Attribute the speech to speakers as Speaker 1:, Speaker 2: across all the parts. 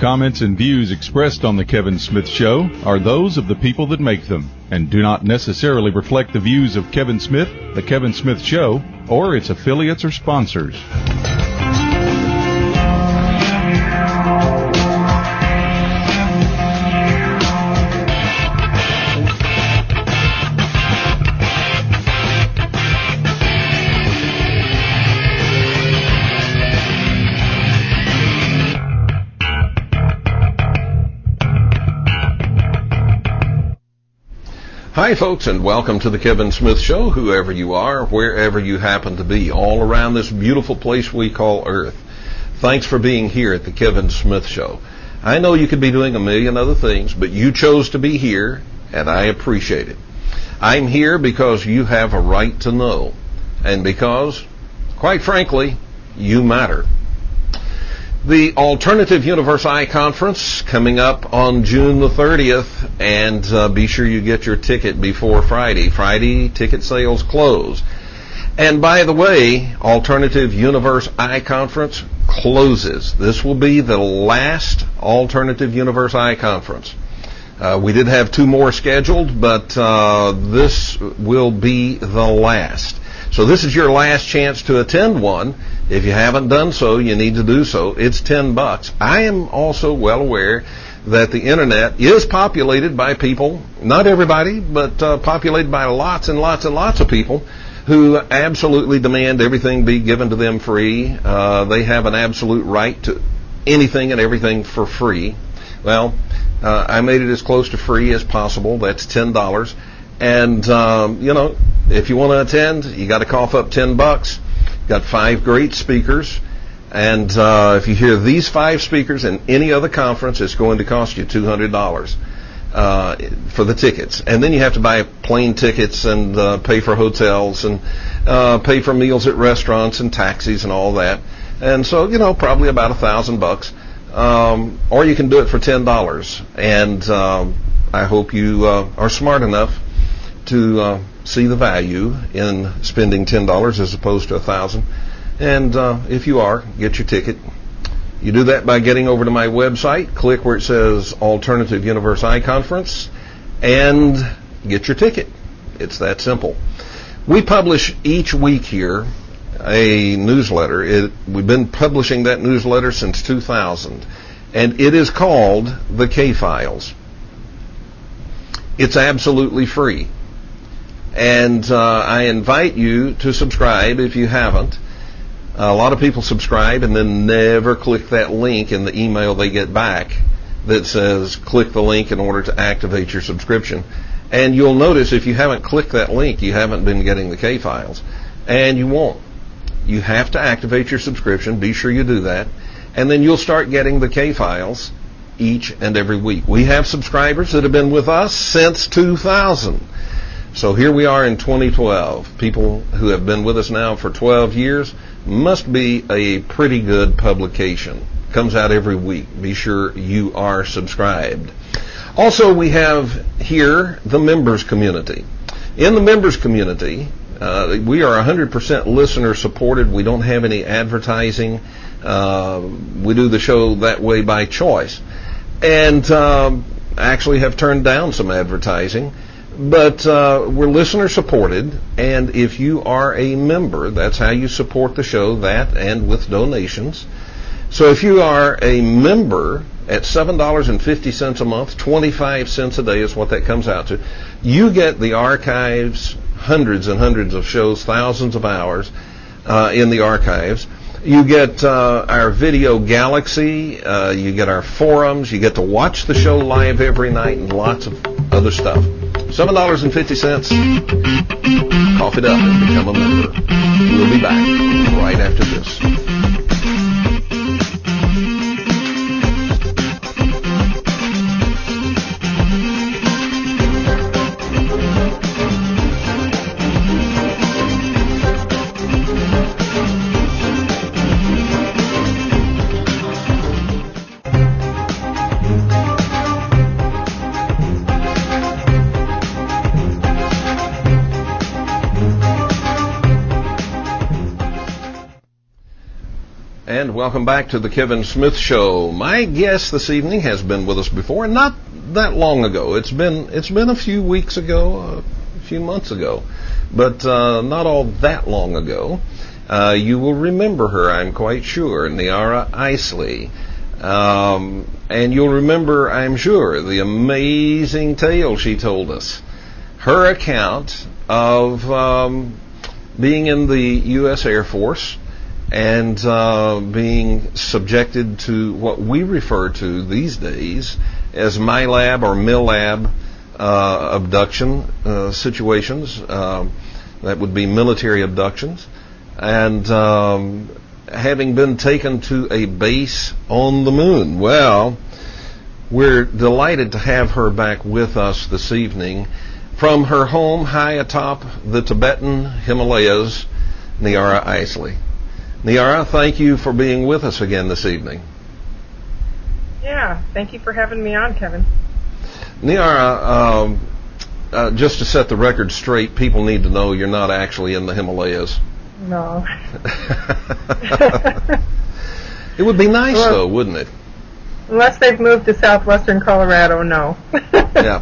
Speaker 1: comments and views expressed on The Kevin Smith Show are those of the people that make them and do not necessarily reflect the views of Kevin Smith, The Kevin Smith Show, or its affiliates or sponsors.
Speaker 2: Hi, folks, and welcome to the Kevin Smith Show, whoever you are, wherever you happen to be, all around this beautiful place we call Earth. Thanks for being here at the Kevin Smith Show. I know you could be doing a million other things, but you chose to be here, and I appreciate it. I'm here because you have a right to know, and because, quite frankly, you matter. The Alternative Universe Eye Conference coming up on June the 30th, and be sure you get your ticket before Friday. Friday, ticket sales close. And by the way, Alternative Universe Eye Conference closes. This will be the last Alternative Universe Eye Conference. We did have 2 more scheduled, but this will be the last. So this is your last chance to attend one. If you haven't done so, you need to do so. It's $10. I am also well aware that the internet is populated by people, not everybody, but populated by lots and lots and lots of people who absolutely demand everything be given to them free. They have an absolute right to anything and everything for free. Well, I made it as close to free as possible. That's $10. And, if you want to attend, you got to cough up $10. Got 5 great speakers, and if you hear these 5 speakers in any other conference, it's going to cost you $200 for the tickets. And then you have to buy plane tickets and pay for hotels and pay for meals at restaurants and taxis and all that. And so, probably about $1,000. Or you can do it for $10. And I hope you are smart enough to see the value in spending $10 as opposed to $1,000. And if you are, get your ticket. You do that by getting over to my website, click where it says Alternative Universe Eye Conference, and get your ticket. It's that simple. We publish each week here a newsletter. We've been publishing that newsletter since 2000, and it is called The K-Files. It's absolutely free. And I invite you to subscribe if you haven't. A lot of people subscribe and then never click that link in the email they get back that says click the link in order to activate your subscription. And you'll notice if you haven't clicked that link, you haven't been getting the K-Files. And you won't. You have to activate your subscription. Be sure you do that. And then you'll start getting the K-Files each and every week. We have subscribers that have been with us since 2000. So here we are in 2012. People who have been with us now for 12 years must be a pretty good publication. Comes out every week. Be sure you are subscribed. Also, we have here the members community. In the members community, we are 100% listener supported. We don't have any advertising. We do the show that way by choice. And actually have turned down some advertising. But we're listener supported, and if you are a member, that's how you support the show, that and with donations. So if you are a member at $7.50 a month, 25 cents a day is what that comes out to, you get the archives, hundreds and hundreds of shows, thousands of hours in the archives. You get our video galaxy, you get our forums, you get to watch the show live every night, and lots of other stuff. $7.50. Cough it up and become a member. We'll be back right after this. And welcome back to the Kevin Smith Show. My guest this evening has been with us before, not that long ago. It's been a few weeks ago, a few months ago, but not all that long ago. You will remember her, I'm quite sure, Niara Isley. And you'll remember, I'm sure, the amazing tale she told us. Her account of being in the U.S. Air Force and being subjected to what we refer to these days as MILAB or MILAB abduction situations. That would be military abductions. And having been taken to a base on the moon. Well, we're delighted to have her back with us this evening from her home high atop the Tibetan Himalayas, Niara Isley. Niara, thank you for being with us again this evening.
Speaker 3: Yeah, thank you for having me on, Kevin.
Speaker 2: Niara, just to set the record straight, people need to know you're not actually in the Himalayas.
Speaker 3: No.
Speaker 2: It would be nice, though, wouldn't it?
Speaker 3: Unless they've moved to southwestern Colorado, no.
Speaker 2: Yeah.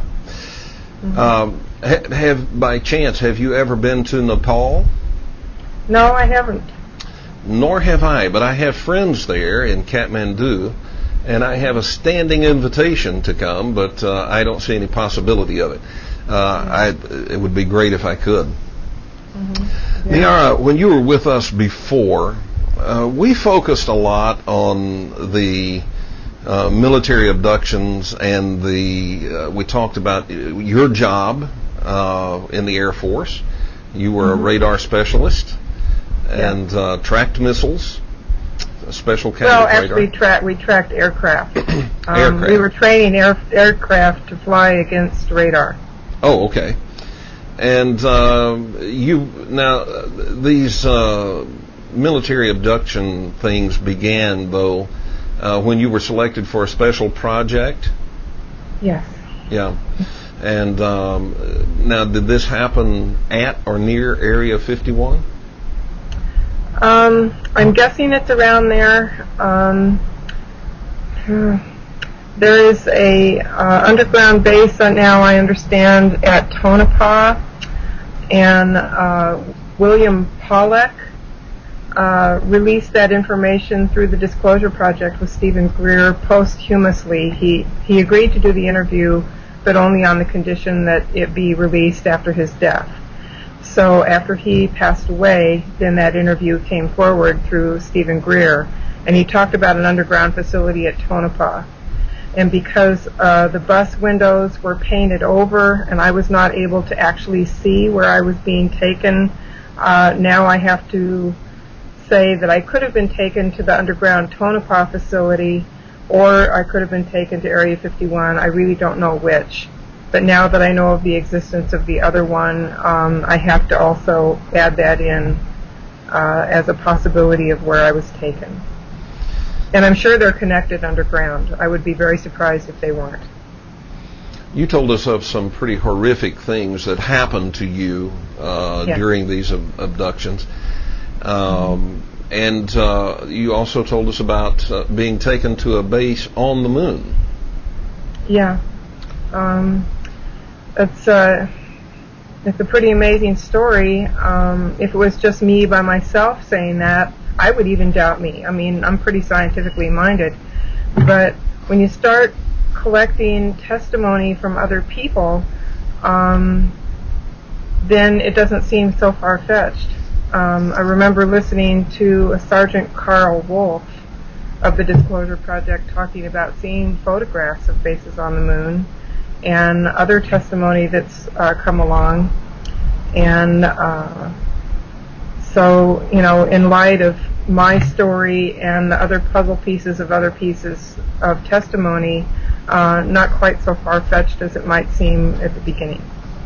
Speaker 2: By chance, have you ever been to Nepal?
Speaker 3: No, I haven't.
Speaker 2: Nor have I, but I have friends there in Kathmandu, and I have a standing invitation to come, but I don't see any possibility of it. It would be great if I could. Mm-hmm. Yeah. Niara, when you were with us before, we focused a lot on the military abductions and we talked about your job in the Air Force. You were a radar specialist and tracked missiles, a special kind of radar.
Speaker 3: Well, actually, we tracked aircraft. We were training aircraft to fly against radar.
Speaker 2: Oh, okay. And these military abduction things began, though, when you were selected for a special project?
Speaker 3: Yes.
Speaker 2: Yeah. And now, did this happen at or near Area 51?
Speaker 3: I'm guessing it's around there. There is a underground base now, I understand, at Tonopah, and William Pollack released that information through the Disclosure Project with Stephen Greer posthumously. He agreed to do the interview, but only on the condition that it be released after his death. So after he passed away, then that interview came forward through Stephen Greer, and he talked about an underground facility at Tonopah. And because the bus windows were painted over and I was not able to actually see where I was being taken, now I have to say that I could have been taken to the underground Tonopah facility, or I could have been taken to Area 51. I really don't know which. But now that I know of the existence of the other one, I have to also add that in as a possibility of where I was taken. And I'm sure they're connected underground. I would be very surprised if they weren't.
Speaker 2: You told us of some pretty horrific things that happened to you during these abductions. And you also told us about being taken to a base on the moon.
Speaker 3: Yeah. It's a pretty amazing story. If it was just me by myself saying that, I would even doubt me. I mean, I'm pretty scientifically minded. But when you start collecting testimony from other people, then it doesn't seem so far-fetched. I remember listening to a Sergeant Carl Wolf of the Disclosure Project talking about seeing photographs of bases on the moon and other testimony that's come along. And so, in light of my story and the other puzzle pieces of other pieces of testimony, not quite so far-fetched as it might seem at the beginning.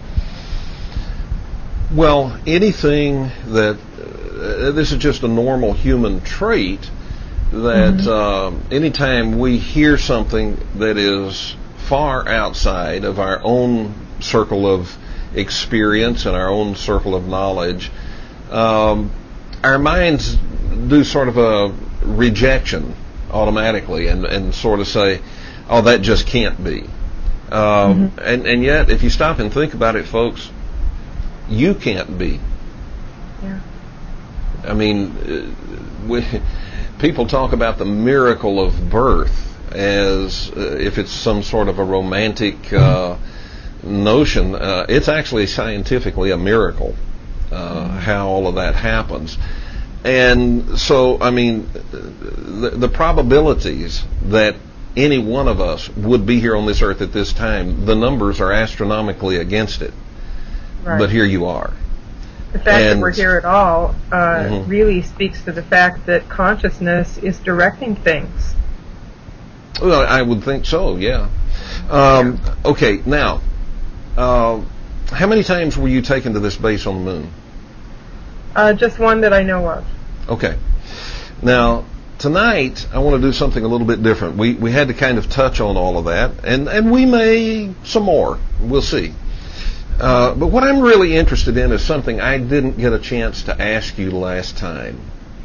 Speaker 2: Well, anything that this is just a normal human trait that anytime we hear something that is far outside of our own circle of experience and our own circle of knowledge, our minds do sort of a rejection automatically and sort of say, oh, that just can't be. And yet, if you stop and think about it, folks, you can't be.
Speaker 3: Yeah.
Speaker 2: I mean, people talk about the miracle of birth as if it's some sort of a romantic notion. It's actually scientifically a miracle how all of that happens. And so, I mean, the probabilities that any one of us would be here on this earth at this time, the numbers are astronomically against it.
Speaker 3: Right.
Speaker 2: But here you are.
Speaker 3: The fact that we're here at all really speaks to the fact that consciousness is directing things.
Speaker 2: Well, I would think so, yeah. Okay, now, how many times were you taken to this base on the moon?
Speaker 3: Just one that I know of.
Speaker 2: Okay. Now, tonight, I want to do something a little bit different. We had to kind of touch on all of that, and we may some more. We'll see. But what I'm really interested in is something I didn't get a chance to ask you last time.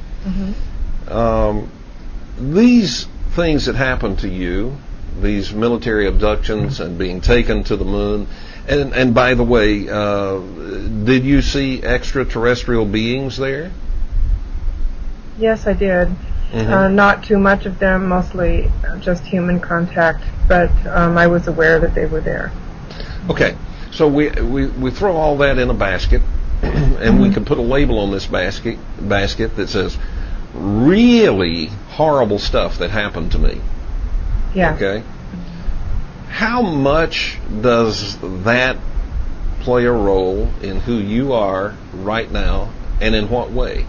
Speaker 2: These things that happened to you, these military abductions and being taken to the moon, and by the way, did you see extraterrestrial beings there?
Speaker 3: Yes, I did. Not too much of them, mostly just human contact, but I was aware that they were there.
Speaker 2: Okay, so we throw all that in a basket, and we can put a label on this basket that says, really horrible stuff that happened to me.
Speaker 3: Yeah.
Speaker 2: Okay. How much does that play a role in who you are right now, and in what way?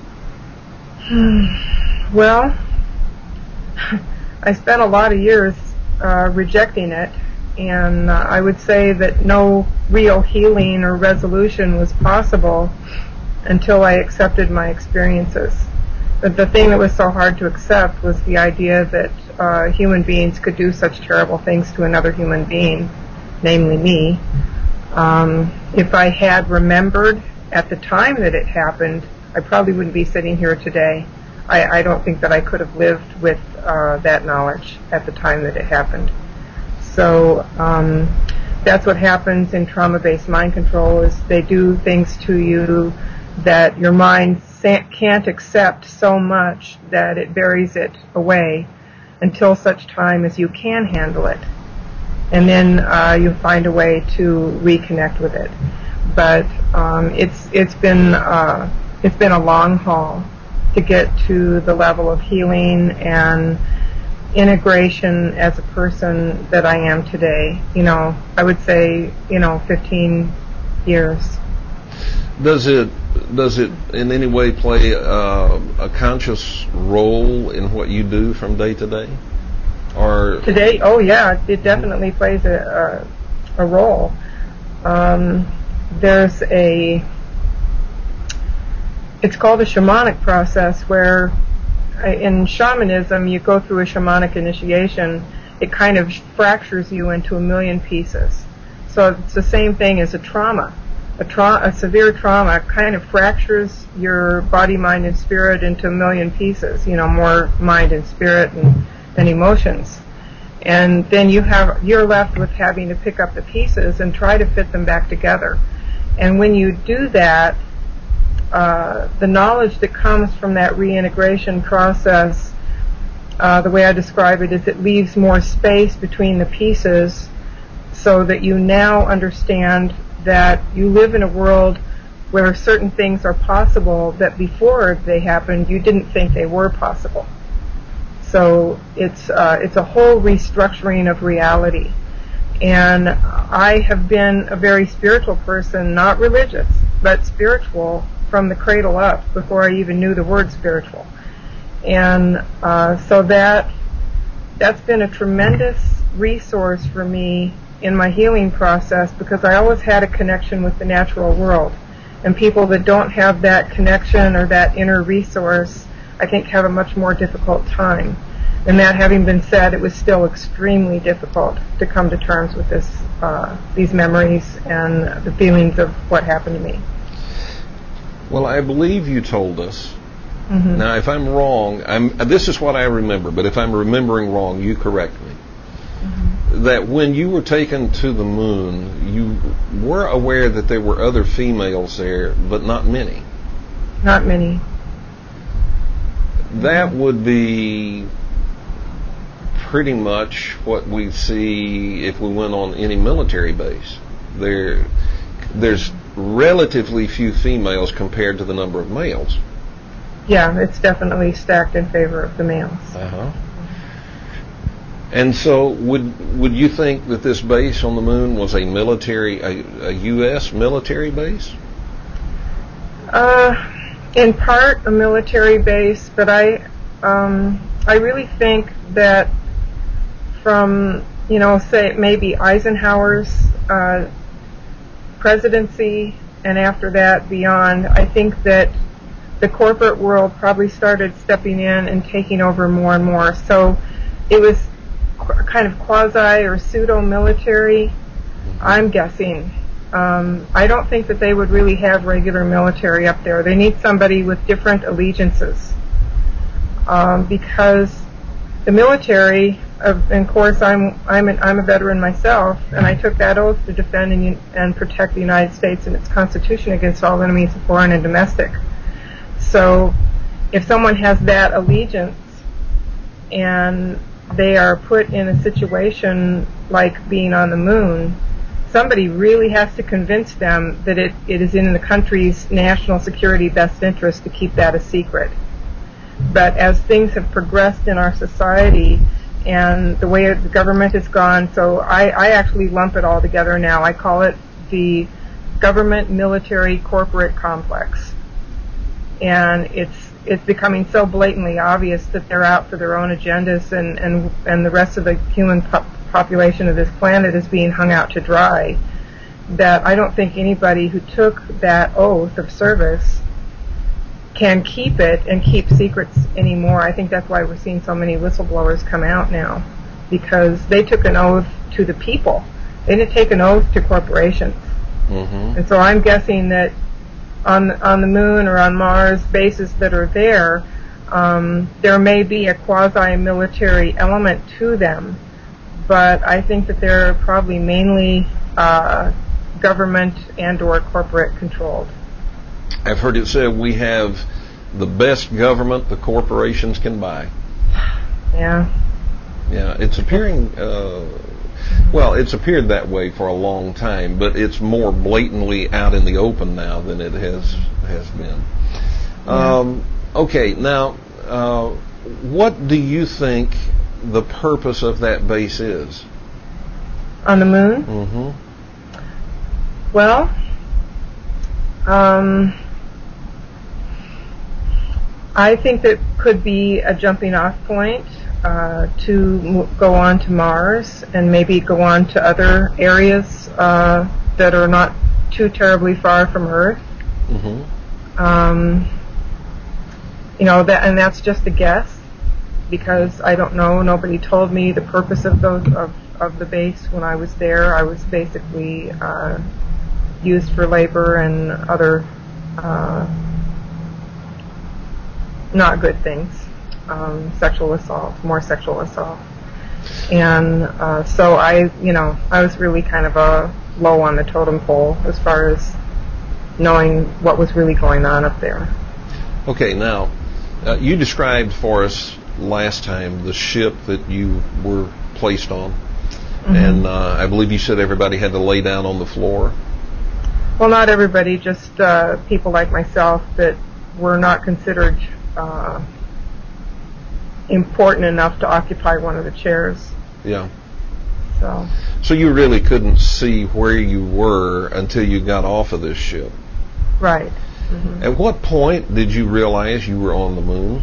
Speaker 3: Well, I spent a lot of years rejecting it, and I would say that no real healing or resolution was possible until I accepted my experiences. But the thing that was so hard to accept was the idea that human beings could do such terrible things to another human being, namely me. If I had remembered at the time that it happened, I probably wouldn't be sitting here today. I don't think that I could have lived with that knowledge at the time that it happened. So that's what happens in trauma-based mind control, is they do things to you that your mind can't accept so much that it buries it away until such time as you can handle it. And then you find a way to reconnect with it. But it's been a long haul to get to the level of healing and integration as a person that I am today. I would say 15 years.
Speaker 2: Does it in any way play a conscious role in what you do from day to day? Or
Speaker 3: today? Oh yeah, it definitely plays a role. It's called a shamanic process, where in shamanism you go through a shamanic initiation. It kind of fractures you into a million pieces. So it's the same thing as a trauma. A severe trauma kind of fractures your body, mind, and spirit into a million pieces. More mind and spirit and emotions. And then you're left with having to pick up the pieces and try to fit them back together. And when you do that, the knowledge that comes from that reintegration process, the way I describe it, is it leaves more space between the pieces, so that you now understand that you live in a world where certain things are possible that before they happened you didn't think they were possible. So it's a whole restructuring of reality. And I have been a very spiritual person, not religious, but spiritual from the cradle up, before I even knew the word spiritual. And so that's been a tremendous resource for me in my healing process, because I always had a connection with the natural world. And people that don't have that connection or that inner resource, I think, have a much more difficult time. And that having been said, it was still extremely difficult to come to terms with these memories and the feelings of what happened to me.
Speaker 2: Well, I believe you told us
Speaker 3: Mm-hmm.
Speaker 2: Now, if I'm wrong, this is what I remember, but if I'm remembering wrong, you correct me.
Speaker 3: Mm-hmm.
Speaker 2: That when you were taken to the moon, you were aware that there were other females there, but not many.
Speaker 3: Not many.
Speaker 2: That would be pretty much what we see if we went on any military base. There's relatively few females compared to the number of males.
Speaker 3: Yeah, it's definitely stacked in favor of the males.
Speaker 2: Uh-huh. And so would you think that this base on the moon was a U.S. military base?
Speaker 3: In part a military base, but I really think that from, say maybe Eisenhower's presidency and after that beyond, I think that the corporate world probably started stepping in and taking over more and more. So it was kind of quasi or pseudo-military, I'm guessing. I don't think that they would really have regular military up there. They need somebody with different allegiances. Because the military, and of course I'm a veteran myself, and I took that oath to defend and protect the United States and its Constitution against all enemies of foreign and domestic. So if someone has that allegiance and they are put in a situation like being on the moon, somebody really has to convince them that it is in the country's national security best interest to keep that a secret. But as things have progressed in our society and the way the government has gone, so I actually lump it all together now. I call it the government military corporate complex. And it's becoming so blatantly obvious that they're out for their own agendas, and the rest of the human population of this planet is being hung out to dry, that I don't think anybody who took that oath of service can keep it and keep secrets anymore. I think that's why we're seeing so many whistleblowers come out now, because they took an oath to the people. They didn't take an oath to corporations.
Speaker 2: Mm-hmm.
Speaker 3: And so I'm guessing that on the moon or on Mars bases that are there, there may be a quasi-military element to them, but I think that they're probably mainly government and or corporate controlled.
Speaker 2: I've heard it said we have the best government the corporations can buy.
Speaker 3: Yeah.
Speaker 2: Yeah, it's appearing, it's appeared that way for a long time, but it's more blatantly out in the open now than it has been.
Speaker 3: Yeah.
Speaker 2: Okay, now, what do you think the purpose of that base is?
Speaker 3: On the moon?
Speaker 2: Mm-hmm.
Speaker 3: Well, I think that could be a jumping off point to go on to Mars and maybe go on to other areas that are not too terribly far from Earth.
Speaker 2: Mm-hmm.
Speaker 3: And that's just a guess, because I don't know. Nobody told me the purpose of the base when I was there. I was basically used for labor and other not good things, sexual assault, more sexual assault. And so I was really kind of low on the totem pole as far as knowing what was really going on up there.
Speaker 2: Okay, now, you described for us last time the ship that you were placed on, mm-hmm. and I believe you said everybody had to lay down on the floor.
Speaker 3: Well, not everybody, just people like myself that were not considered important enough to occupy one of the chairs.
Speaker 2: Yeah.
Speaker 3: So
Speaker 2: you really couldn't see where you were until you got off of this ship.
Speaker 3: Right. Mm-hmm.
Speaker 2: At what point did you realize you were on the moon?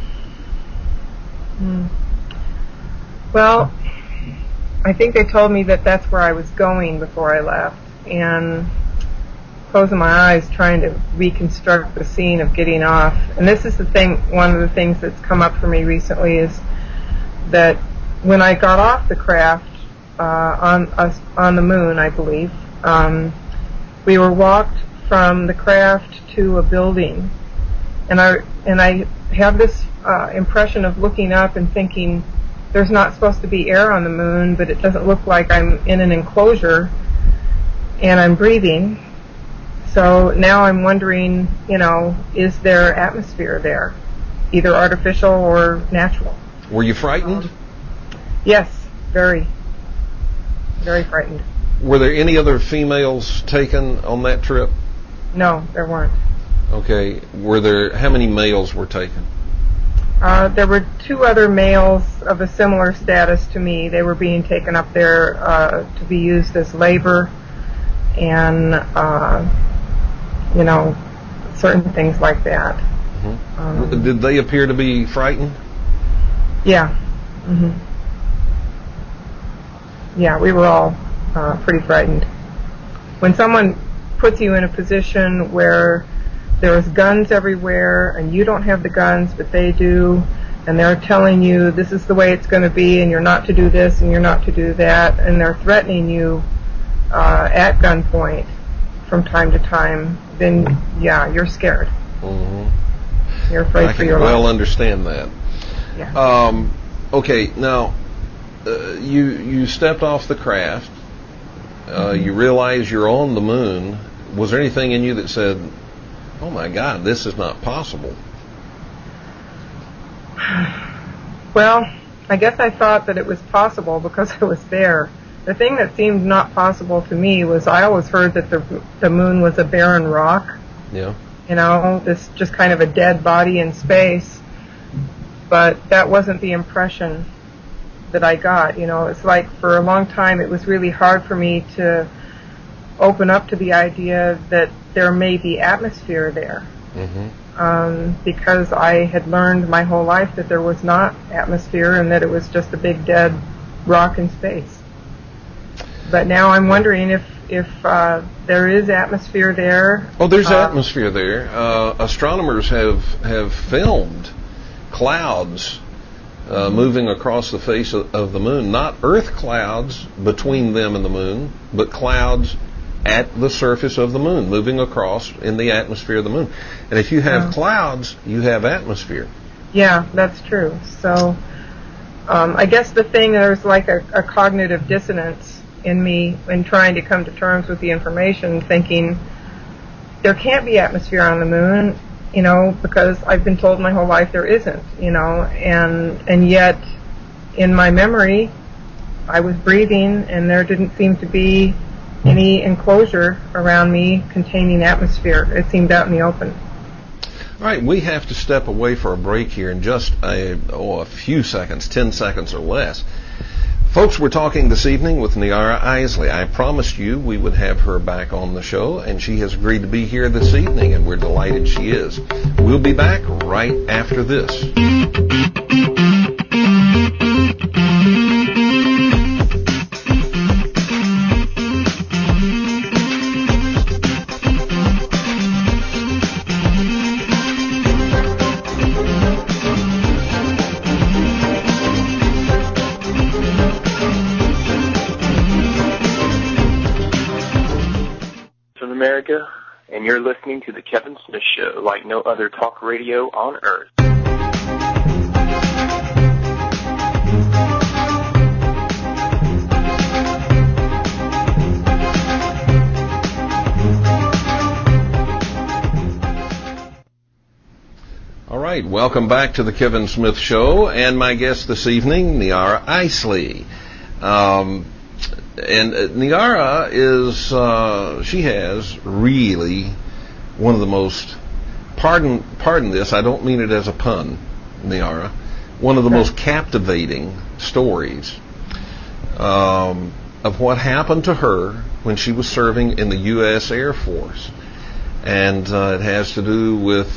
Speaker 3: Well, I think they told me that that's where I was going before I left, and closing my eyes trying to reconstruct the scene of getting off. And this is one of the things that's come up for me recently is that when I got off the craft on the moon, I believe, we were walked from the craft to a building, and I have this impression of looking up and thinking, there's not supposed to be air on the moon, but it doesn't look like I'm in an enclosure, and I'm breathing. So now I'm wondering, is there atmosphere there, either artificial or natural?
Speaker 2: Were you frightened?
Speaker 3: Yes, very, very frightened.
Speaker 2: Were there any other females taken on that trip?
Speaker 3: No, there weren't.
Speaker 2: Okay. How many males were taken?
Speaker 3: There were 2 other males of a similar status to me. They were being taken up there to be used as labor and, certain things like that.
Speaker 2: Mm-hmm. Did they appear to be frightened?
Speaker 3: Yeah. Mm-hmm. Yeah, we were all pretty frightened. When someone puts you in a position where there's guns everywhere and you don't have the guns but they do, and they're telling you this is the way it's going to be and you're not to do this and you're not to do that, and they're threatening you at gunpoint from time to time, then yeah, you're scared.
Speaker 2: Mm-hmm.
Speaker 3: You're afraid for your life.
Speaker 2: I can well understand that.
Speaker 3: Yeah.
Speaker 2: Okay, now you stepped off the craft. You realize you're on the moon. Was there anything in you that said, "Oh my God, this is not possible"?
Speaker 3: Well, I guess I thought that it was possible because I was there. The thing that seemed not possible to me was I always heard that the moon was a barren rock.
Speaker 2: Yeah.
Speaker 3: This just kind of a dead body in space. But that wasn't the impression that I got. It's like for a long time it was really hard for me to open up to the idea that there may be atmosphere there. Mm-hmm. Because I had learned my whole life that there was not atmosphere and that it was just a big dead rock in space. But now I'm wondering if there is atmosphere there.
Speaker 2: Oh, there's atmosphere there. Astronomers have filmed clouds moving across the face of the moon. Not Earth clouds between them and the moon, but clouds at the surface of the moon, moving across in the atmosphere of the moon. And if you have clouds, you have atmosphere.
Speaker 3: Yeah, that's true. So I guess there's like a cognitive dissonance in me in trying to come to terms with the information, thinking there can't be atmosphere on the moon, because I've been told my whole life there isn't, and yet in my memory I was breathing and there didn't seem to be any enclosure around me containing atmosphere. It seemed out in the open.
Speaker 2: All right, we have to step away for a break here in just a few seconds, 10 seconds or less. Folks, we're talking this evening with Niara Isley. I promised you we would have her back on the show, and she has agreed to be here this evening, and we're delighted she is. We'll be back right after this.
Speaker 4: America, and you're listening to The Kevin Smith Show, like no other talk radio on earth.
Speaker 2: All right, welcome back to The Kevin Smith Show, and my guest this evening, Niara Isley. And Niara she has really one of the most, pardon this, I don't mean it as a pun, Niara, one of the most captivating stories of what happened to her when she was serving in the U.S. Air Force. And it has to do with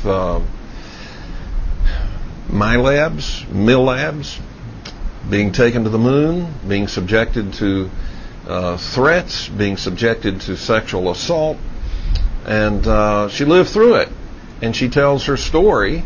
Speaker 2: MILABs, being taken to the moon, being subjected to threats, being subjected to sexual assault, and she lived through it. And she tells her story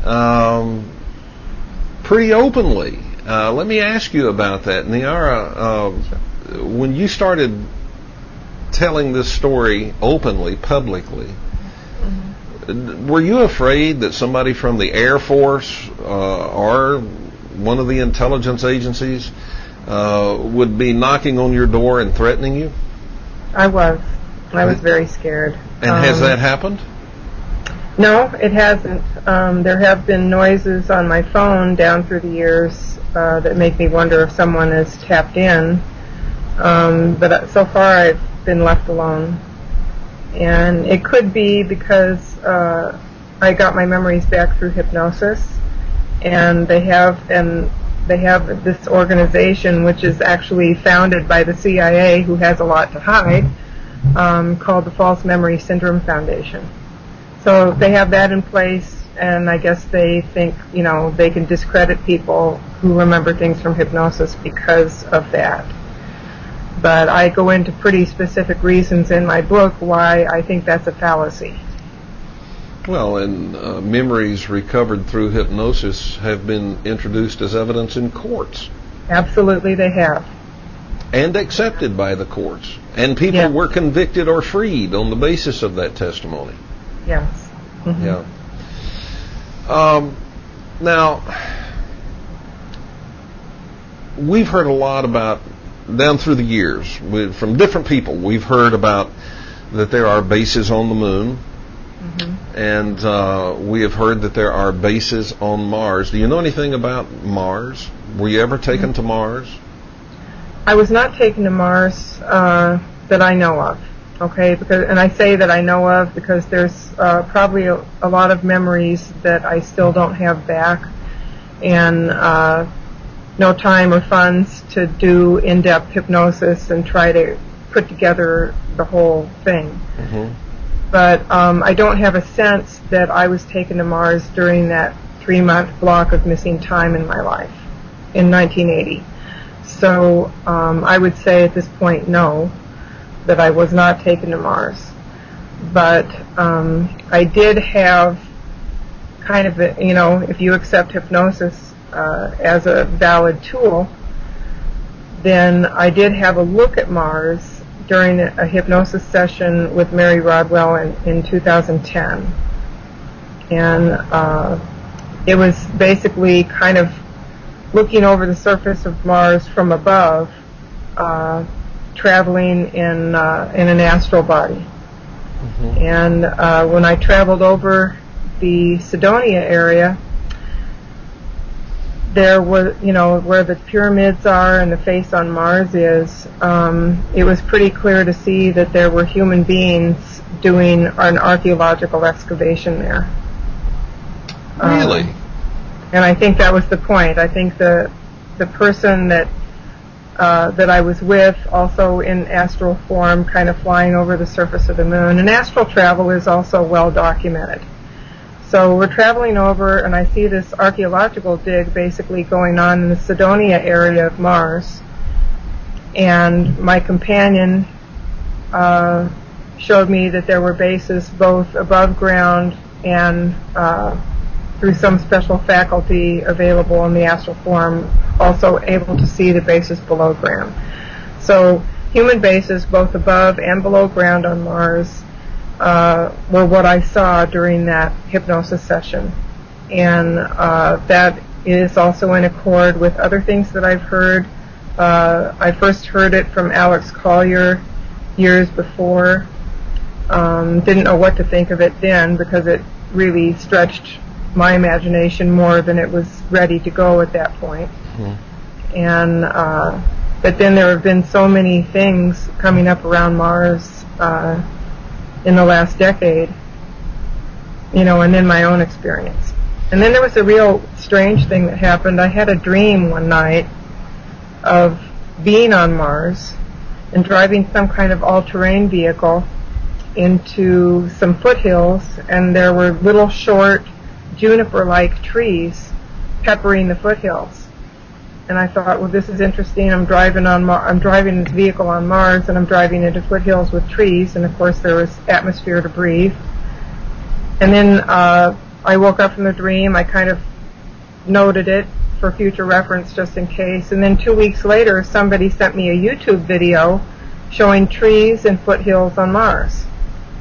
Speaker 2: pretty openly. Let me ask you about that, Niara. When you started telling this story openly, publicly, Were you afraid that somebody from the Air Force or one of the intelligence agencies would be knocking on your door and threatening you?
Speaker 3: I was very scared.
Speaker 2: And has that happened?
Speaker 3: No, it hasn't. There have been noises on my phone down through the years that make me wonder if someone has tapped in. But so far I've been left alone. And it could be because I got my memories back through hypnosis, and they have this organization which is actually founded by the CIA, who has a lot to hide, called the False Memory Syndrome Foundation. So they have that in place, and I guess they think, they can discredit people who remember things from hypnosis because of that. But I go into pretty specific reasons in my book why I think that's a fallacy.
Speaker 2: Well, and memories recovered through hypnosis have been introduced as evidence in courts.
Speaker 3: Absolutely, they have.
Speaker 2: And accepted by the courts. And people were convicted or freed on the basis of that testimony.
Speaker 3: Yes. Mm-hmm.
Speaker 2: Yeah. Now, we've heard a lot about, down through the years, from different people, we've heard about that there are bases on the moon. Mm-hmm. And we have heard that there are bases on Mars. Do you know anything about Mars? Were you ever taken to Mars?
Speaker 3: I was not taken to Mars that I know of. Okay, and I say that I know of because there's probably a lot of memories that I still don't have back, and no time or funds to do in-depth hypnosis and try to put together the whole thing. Mm-hmm. But I don't have a sense that I was taken to Mars during that 3-month block of missing time in my life in 1980. So I would say at this point, no, that I was not taken to Mars. But I did have kind of, if you accept hypnosis as a valid tool, then I did have a look at Mars during a hypnosis session with Mary Rodwell in 2010. And it was basically kind of looking over the surface of Mars from above, traveling in an astral body. Mm-hmm. And when I traveled over the Cydonia area, there was, where the pyramids are and the face on Mars is, it was pretty clear to see that there were human beings doing an archaeological excavation there.
Speaker 2: Really?
Speaker 3: And I think that was the point. I think the person that I was with, also in astral form, kind of flying over the surface of the moon. And astral travel is also well documented. So we're traveling over, and I see this archaeological dig basically going on in the Cydonia area of Mars. And my companion showed me that there were bases both above ground and through some special faculty available in the astral form, also able to see the bases below ground. So human bases both above and below ground on Mars were what I saw during that hypnosis session. And that is also in accord with other things that I've heard. I first heard it from Alex Collier years before. Didn't know what to think of it then because it really stretched my imagination more than it was ready to go at that point. Mm-hmm. And but then there have been so many things coming up around Mars in the last decade, and then my own experience. And then there was a real strange thing that happened. I had a dream one night of being on Mars and driving some kind of all-terrain vehicle into some foothills, and there were little short juniper-like trees peppering the foothills. And I thought, well, this is interesting. I'm driving this vehicle on Mars, and I'm driving into foothills with trees, and of course there was atmosphere to breathe. And then I woke up from the dream. I kind of noted it for future reference just in case. And then 2 weeks later, somebody sent me a YouTube video showing trees and foothills on Mars.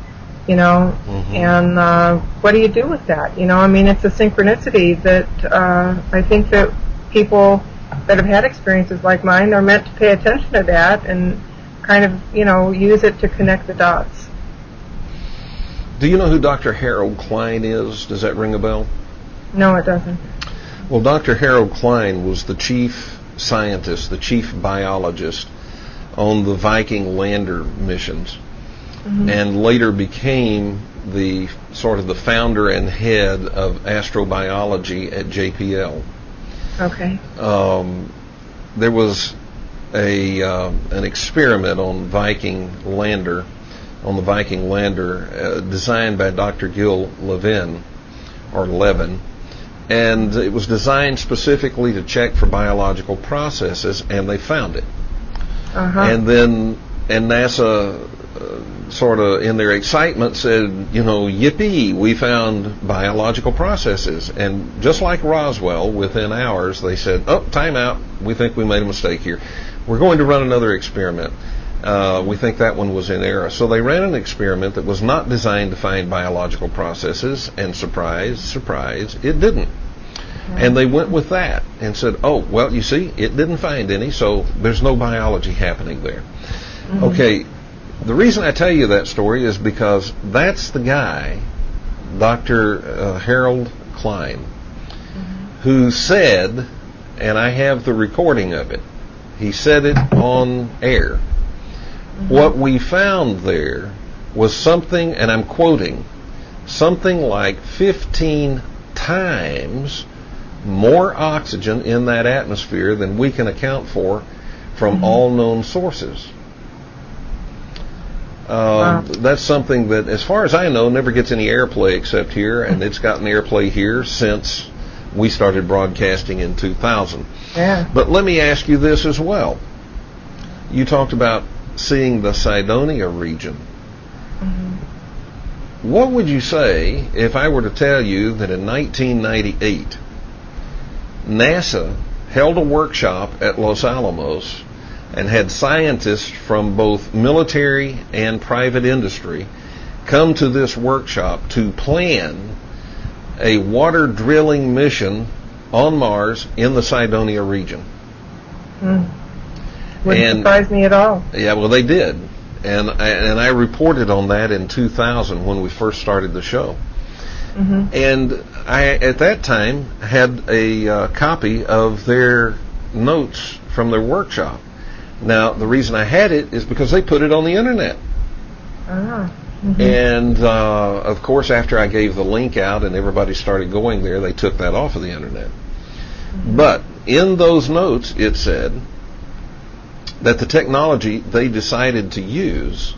Speaker 3: and what do you do with that? I mean, it's a synchronicity that I think that people that have had experiences like mine are meant to pay attention to that and kind of, use it to connect the dots.
Speaker 2: Do you know who Dr. Harold Klein is? Does that ring a bell?
Speaker 3: No, it doesn't.
Speaker 2: Well, Dr. Harold Klein was the chief scientist, the chief biologist on the Viking lander missions, and later became the sort of the founder and head of astrobiology at JPL.
Speaker 3: Okay.
Speaker 2: There was an experiment on the Viking lander, designed by Dr. Gil Levin, and it was designed specifically to check for biological processes, and they found it. And NASA sort of in their excitement said, yippee, we found biological processes. And just like Roswell, within hours they said, oh, time out, we think we made a mistake here. We're going to run another experiment. We think that one was in error. So they ran an experiment that was not designed to find biological processes, and surprise, surprise, it didn't. And they went with that and said, oh, well, you see, it didn't find any, so there's no biology happening there. Okay, the reason I tell you that story is because that's the guy, Dr. Harold Klein, who said, and I have the recording of it, he said it on air, what we found there was something, and I'm quoting, something like 15 times more oxygen in that atmosphere than we can account for from all known sources. That's something that, as far as I know, never gets any airplay except here, and it's gotten airplay here since we started broadcasting in 2000.
Speaker 3: Yeah.
Speaker 2: But let me ask you this as well. You talked about seeing the Cydonia region. What would you say if I were to tell you that in 1998, NASA held a workshop at Los Alamos and had scientists from both military and private industry come to this workshop to plan a water drilling mission on Mars in the Cydonia region?
Speaker 3: Wouldn't surprise me at all.
Speaker 2: Yeah, well, they did. And I reported on that in 2000 when we first started the show. And I, at that time, had a copy of their notes from their workshop. Now, the reason I had it is because they put it on the internet. And, of course, after I gave the link out and everybody started going there, they took that off of the internet. But in those notes, it said that the technology they decided to use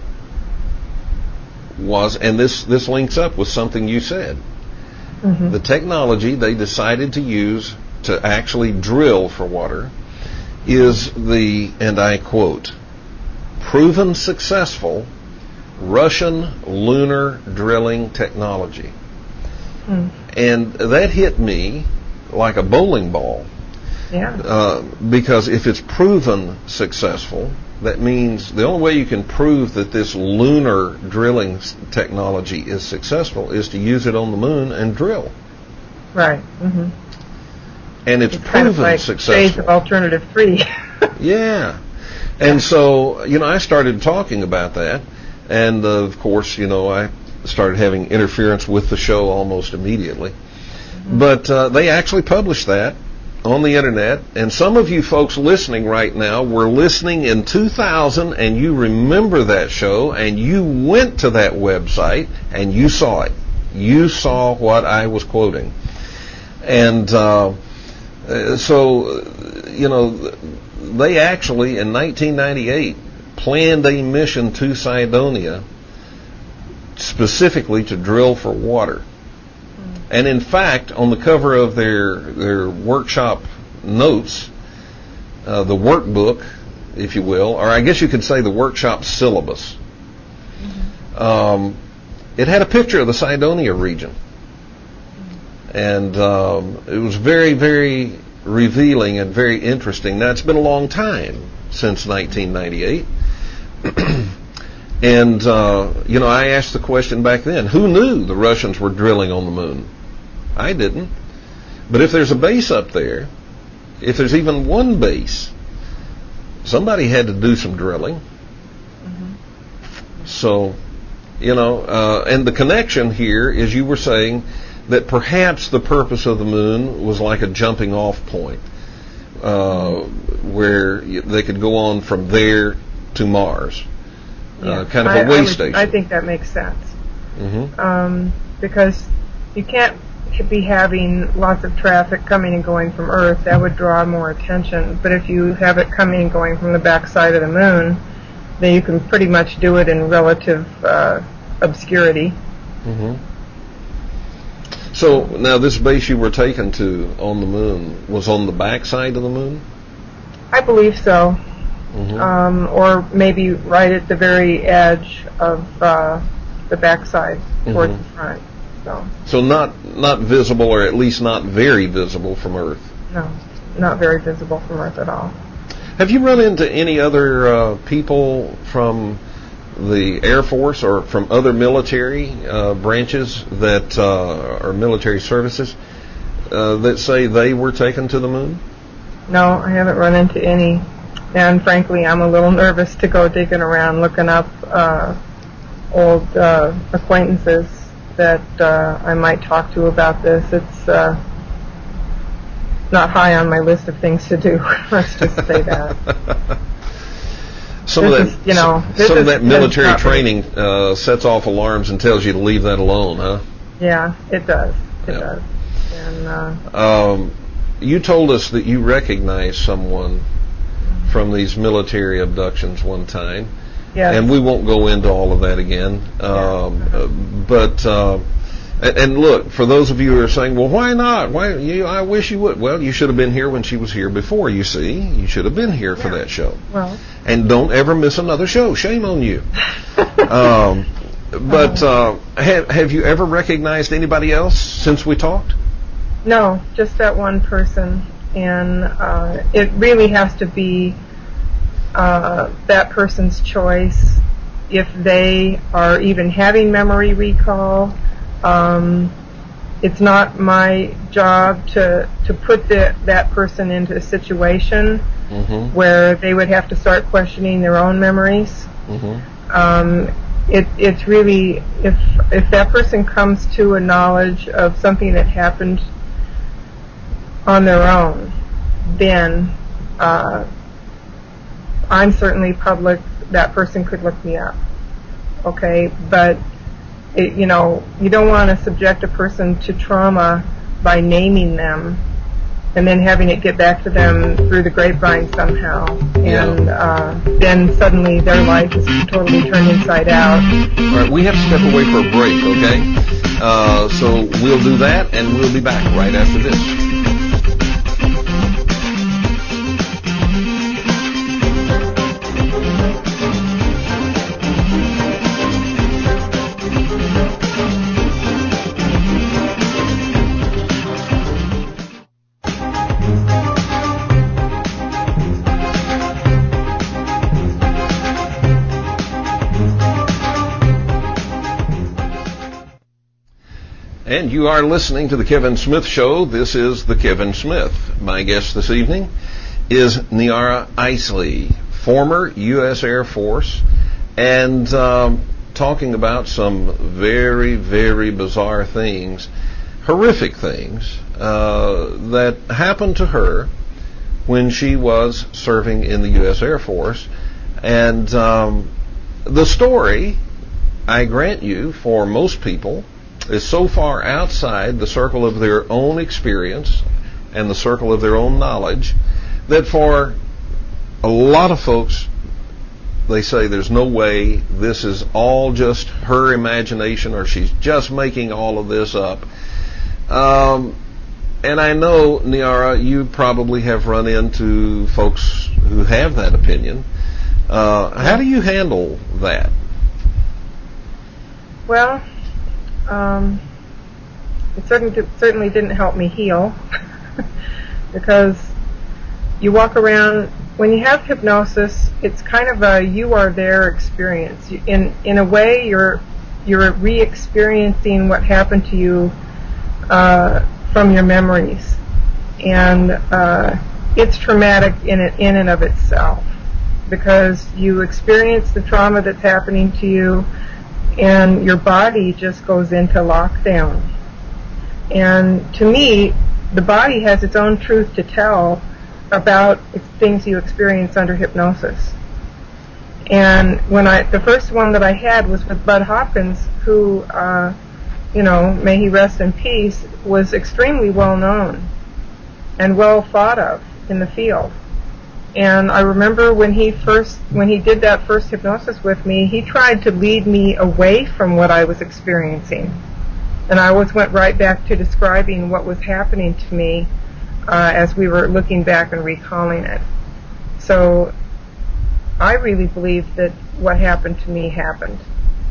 Speaker 2: was, and this links up with something you said, the technology they decided to use to actually drill for water is the, and I quote, proven successful Russian lunar drilling technology. And that hit me like a bowling ball. Because if it's proven successful, that means the only way you can prove that this lunar drilling technology is successful is to use it on the moon and drill.
Speaker 3: Right.
Speaker 2: And it's proven
Speaker 3: kind of like
Speaker 2: successful.
Speaker 3: Phase of alternative 3.
Speaker 2: Yeah. And so, I started talking about that. And, of course, I started having interference with the show almost immediately. But they actually published that on the internet, and some of you folks listening right now were listening in 2000, and you remember that show, and you went to that website, and you saw it. You saw what I was quoting. And so, they actually, in 1998, planned a mission to Cydonia specifically to drill for water. And in fact, on the cover of their workshop notes, the workbook, if you will, or I guess you could say the workshop syllabus, it had a picture of the Cydonia region. And it was very, very revealing and very interesting. Now, it's been a long time since 1998. And, I asked the question back then, who knew the Russians were drilling on the moon? I didn't. But if there's a base up there, if there's even one base, somebody had to do some drilling. Mm-hmm. So, and the connection here is you were saying that perhaps the purpose of the moon was like a jumping off point, where they could go on from there to Mars.
Speaker 3: Yeah.
Speaker 2: Kind of a way station.
Speaker 3: I think that makes sense.
Speaker 2: Mm-hmm.
Speaker 3: Because you can't be having lots of traffic coming and going from Earth. That would draw more attention. But if you have it coming and going from the backside of the moon, then you can pretty much do it in relative obscurity.
Speaker 2: Mm-hmm. So now this base you were taken to on the moon was on the backside of the moon?
Speaker 3: I believe so.
Speaker 2: Mm-hmm.
Speaker 3: Or maybe right at the very edge of the backside towards the front.
Speaker 2: So not visible, or at least not very visible from Earth.
Speaker 3: No, not very visible from Earth at all.
Speaker 2: Have you run into any other people from the Air Force or from other military branches that or military services that say they were taken to the moon?
Speaker 3: No, I haven't run into any. And frankly, I'm a little nervous to go digging around looking up old acquaintances that I might talk to about this. It's not high on my list of things to do. Let's just say that.
Speaker 2: Some of that military training sets off alarms and tells you to leave that alone, huh?
Speaker 3: Yeah, it does. It does. And
Speaker 2: you told us that you recognized someone from these military abductions one time.
Speaker 3: Yes.
Speaker 2: And we won't go into all of that again. But look, for those of you who are saying, well, why not? I wish you would. Well, you should have been here when she was here before, you see. You should have been here for that show.
Speaker 3: Well.
Speaker 2: And don't ever miss another show. Shame on you. Have you ever recognized anybody else since we talked?
Speaker 3: No, just that one person. And it really has to be that person's choice. If they are even having memory recall, it's not my job to put that person into a situation where they would have to start questioning their own memories. It's really, if that person comes to a knowledge of something that happened on their own, then I'm certainly public. That person could look me up. Okay, but you don't want to subject a person to trauma by naming them and then having it get back to them through the grapevine somehow. And then suddenly their life is totally turned inside out.
Speaker 2: All right, we have to step away for a break, okay? So we'll do that, and we'll be back right after this. And you are listening to The Kevin Smith Show. This is The Kevin Smith. My guest this evening is Niara Eisley, former U.S. Air Force, and talking about some very, very bizarre things, horrific things, that happened to her when she was serving in the U.S. Air Force. And the story, I grant you, for most people, is so far outside the circle of their own experience and the circle of their own knowledge that for a lot of folks, they say there's no way this is all just her imagination or she's just making all of this up. And I know, Niara, you probably have run into folks who have that opinion. How do you handle that?
Speaker 3: Well, it certainly didn't help me heal because you walk around when you have hypnosis, it's kind of a you are there experience. In a way, you're re-experiencing what happened to you from your memories, and it's traumatic in and of itself, because you experience the trauma that's happening to you, and your body just goes into lockdown. And to me, the body has its own truth to tell about things you experience under hypnosis. And the first one that I had was with Bud Hopkins, who, may he rest in peace, was extremely well known and well thought of in the field. And I remember when he did that first hypnosis with me, he tried to lead me away from what I was experiencing. And I always went right back to describing what was happening to me as we were looking back and recalling it. So I really believe that what happened to me happened.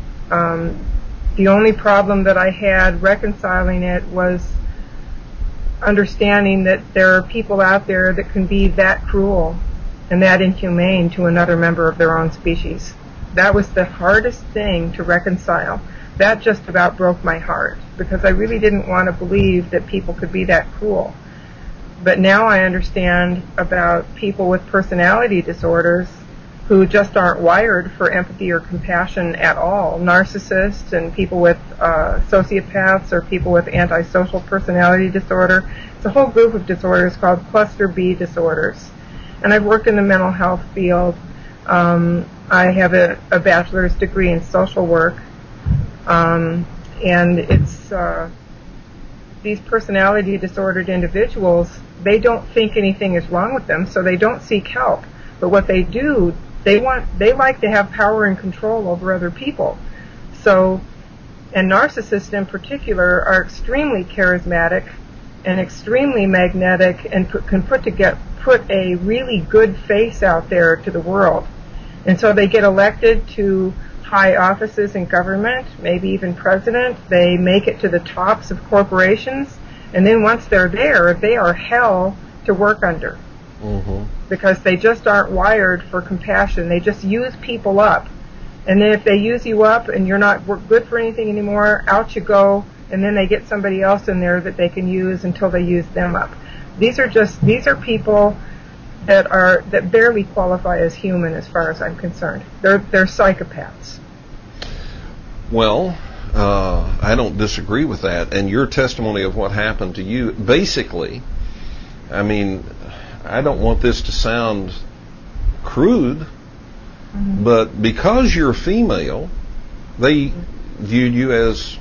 Speaker 3: The only problem that I had reconciling it was understanding that there are people out there that can be that cruel and that inhumane to another member of their own species. That was the hardest thing to reconcile. That just about broke my heart, because I really didn't want to believe that people could be that cruel. But now I understand about people with personality disorders who just aren't wired for empathy or compassion at all. Narcissists and people with sociopaths or people with antisocial personality disorder. It's a whole group of disorders called cluster B disorders. And I've worked in the mental health field. I have a bachelor's degree in social work. And it's these personality disordered individuals, they don't think anything is wrong with them, so they don't seek help. But what they do, they like to have power and control over other people. So, and narcissists in particular are extremely charismatic and extremely magnetic, and can put a really good face out there to the world. And so they get elected to high offices in government, maybe even president. They make it to the tops of corporations, and then once they're there, they are hell to work under. Mm-hmm. Because they just aren't wired for compassion. They just use people up. And then if they use you up and you're not good for anything anymore, out you go, and then they get somebody else in there that they can use until they use them up. These are people that barely qualify as human as far as I'm concerned. They're psychopaths.
Speaker 2: Well, I don't disagree with that. And your testimony of what happened to you, basically, I mean, I don't want this to sound crude, mm-hmm. but because you're female, they viewed you as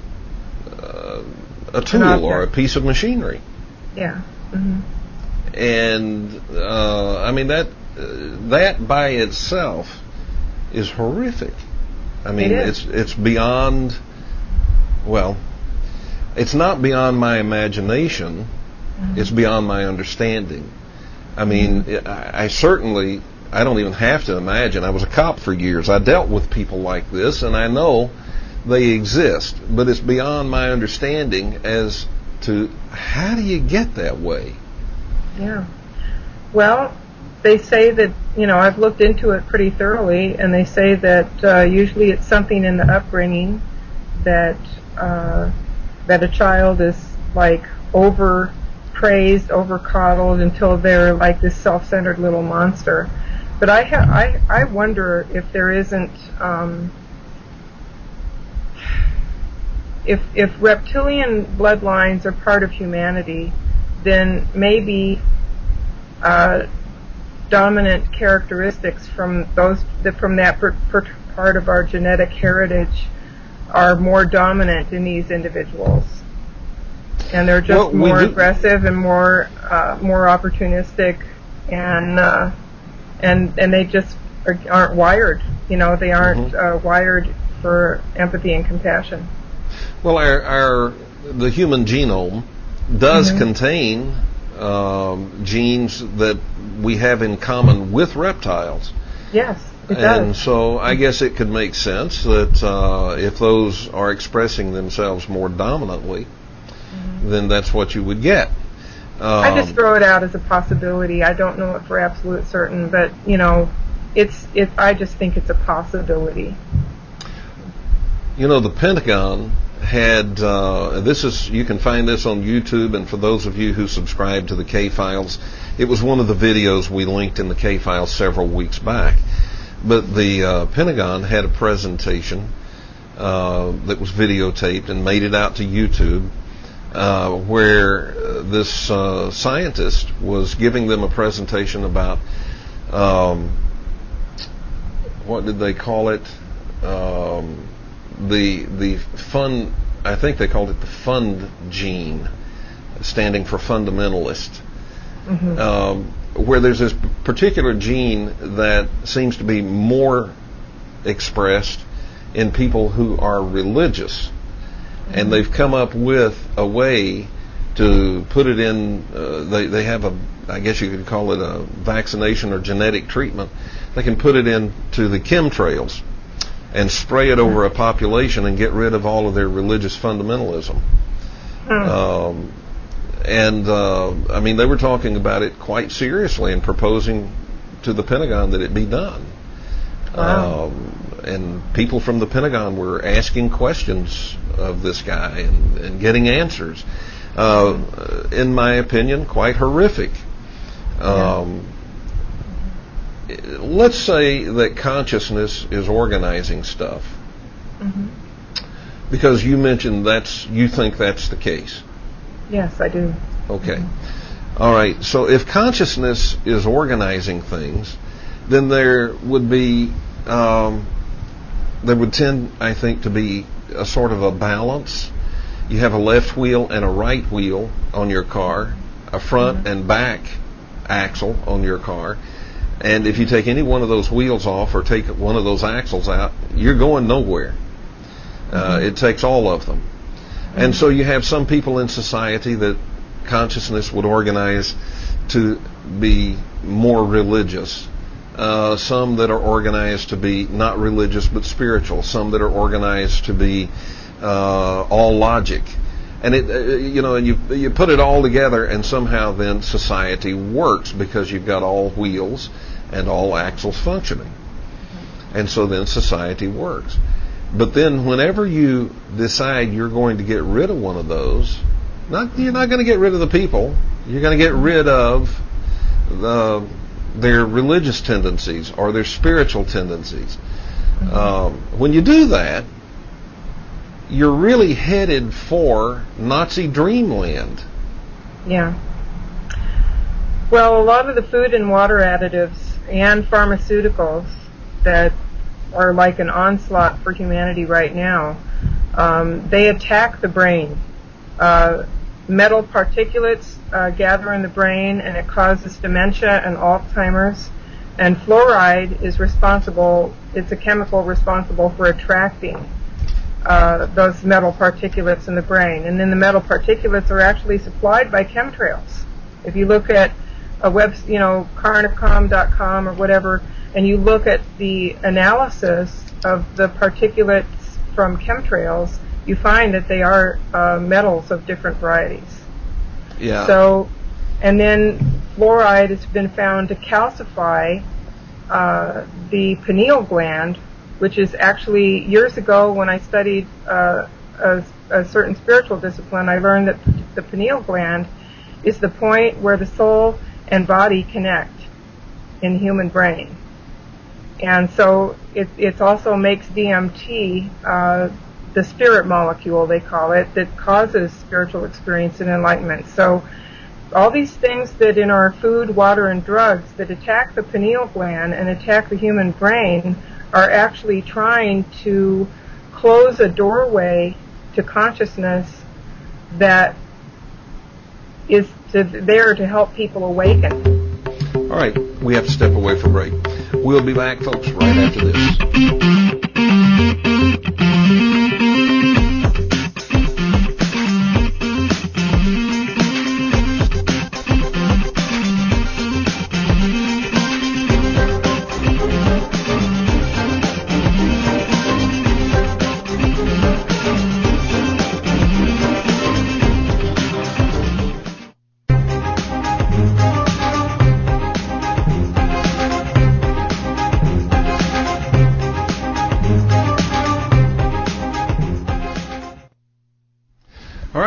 Speaker 2: a tool or a piece of machinery.
Speaker 3: Yeah. Mm-hmm.
Speaker 2: And I mean that by itself is horrific. I mean, it's beyond. Well, it's not beyond my imagination. Mm-hmm. It's beyond my understanding. I mean, mm-hmm. I don't even have to imagine. I was a cop for years. I dealt with people like this, and I know they exist. But it's beyond my understanding as to how do you get that way.
Speaker 3: Yeah. Well, they say that, I've looked into it pretty thoroughly, and they say that usually it's something in the upbringing that a child is like over-praised, over-coddled until they're like this self-centered little monster. But I wonder if there isn't, if reptilian bloodlines are part of humanity, then maybe dominant characteristics from that part of our genetic heritage are more dominant in these individuals, and they're just more aggressive and more opportunistic, and they just aren't wired. They aren't mm-hmm. Wired for empathy and compassion.
Speaker 2: Well, the human genome does mm-hmm. contain genes that we have in common with reptiles.
Speaker 3: Yes, it does.
Speaker 2: And so I guess it could make sense that if those are expressing themselves more dominantly, mm-hmm. then that's what you would get.
Speaker 3: I just throw it out as a possibility. I don't know it for absolute certain, but I just think it's a possibility.
Speaker 2: The Pentagon had you can find this on YouTube, and for those of you who subscribe to the K-Files, it was one of the videos we linked in the K-Files several weeks back. But the Pentagon had a presentation that was videotaped and made it out to YouTube, where this scientist was giving them a presentation about what did they call it? The fun, I think they called it the fund gene, standing for fundamentalist. Where there's this particular gene that seems to be more expressed in people who are religious. And they've come up with a way to put it in, they have I guess you could call it a vaccination or genetic treatment. They can put it into the chemtrails and spray it over a population and get rid of all of their religious fundamentalism. They were talking about it quite seriously and proposing to the Pentagon that it be done.
Speaker 3: Wow.
Speaker 2: And people from the Pentagon were asking questions of this guy and getting answers. In my opinion, quite horrific. Let's say that consciousness is organizing stuff. Because you mentioned you think that's the case.
Speaker 3: Yes, I do.
Speaker 2: Okay. All right. So if consciousness is organizing things, then there would tend, I think, to be a sort of a balance. You have a left wheel and a right wheel on your car, a front and back axle on your car. And if you take any one of those wheels off or take one of those axles out, you're going nowhere. It takes all of them. And so you have some people in society that consciousness would organize to be more religious. Some that are organized to be not religious but spiritual. Some that are organized to be all logic. And you put it all together, and somehow then society works because you've got all wheels and all axles functioning. And so then society works. But then whenever you decide you're going to get rid of one of those, you're not going to get rid of the people. You're going to get rid of their religious tendencies or their spiritual tendencies. When you do that, you're really headed for Nazi dreamland.
Speaker 3: Yeah. Well, a lot of the food and water additives and pharmaceuticals that are like an onslaught for humanity right now, they attack the brain. Metal particulates gather in the brain, and it causes dementia and Alzheimer's. And fluoride is it's a chemical responsible for attracting those metal particulates in the brain. And then the metal particulates are actually supplied by chemtrails. If you look at a Carnicom.com or whatever, and you look at the analysis of the particulates from chemtrails, you find that they are metals of different varieties.
Speaker 2: Yeah.
Speaker 3: So, and then fluoride has been found to calcify the pineal gland, which is actually, years ago when I studied a certain spiritual discipline, I learned that the pineal gland is the point where the soul and body connect in the human brain. And so it also makes DMT, the spirit molecule, they call it, that causes spiritual experience and enlightenment. So all these things that in our food, water, and drugs that attack the pineal gland and attack the human brain are actually trying to close a doorway to consciousness that is there to help people awaken.
Speaker 2: All right, we have to step away for break. We'll be back, folks, right after this.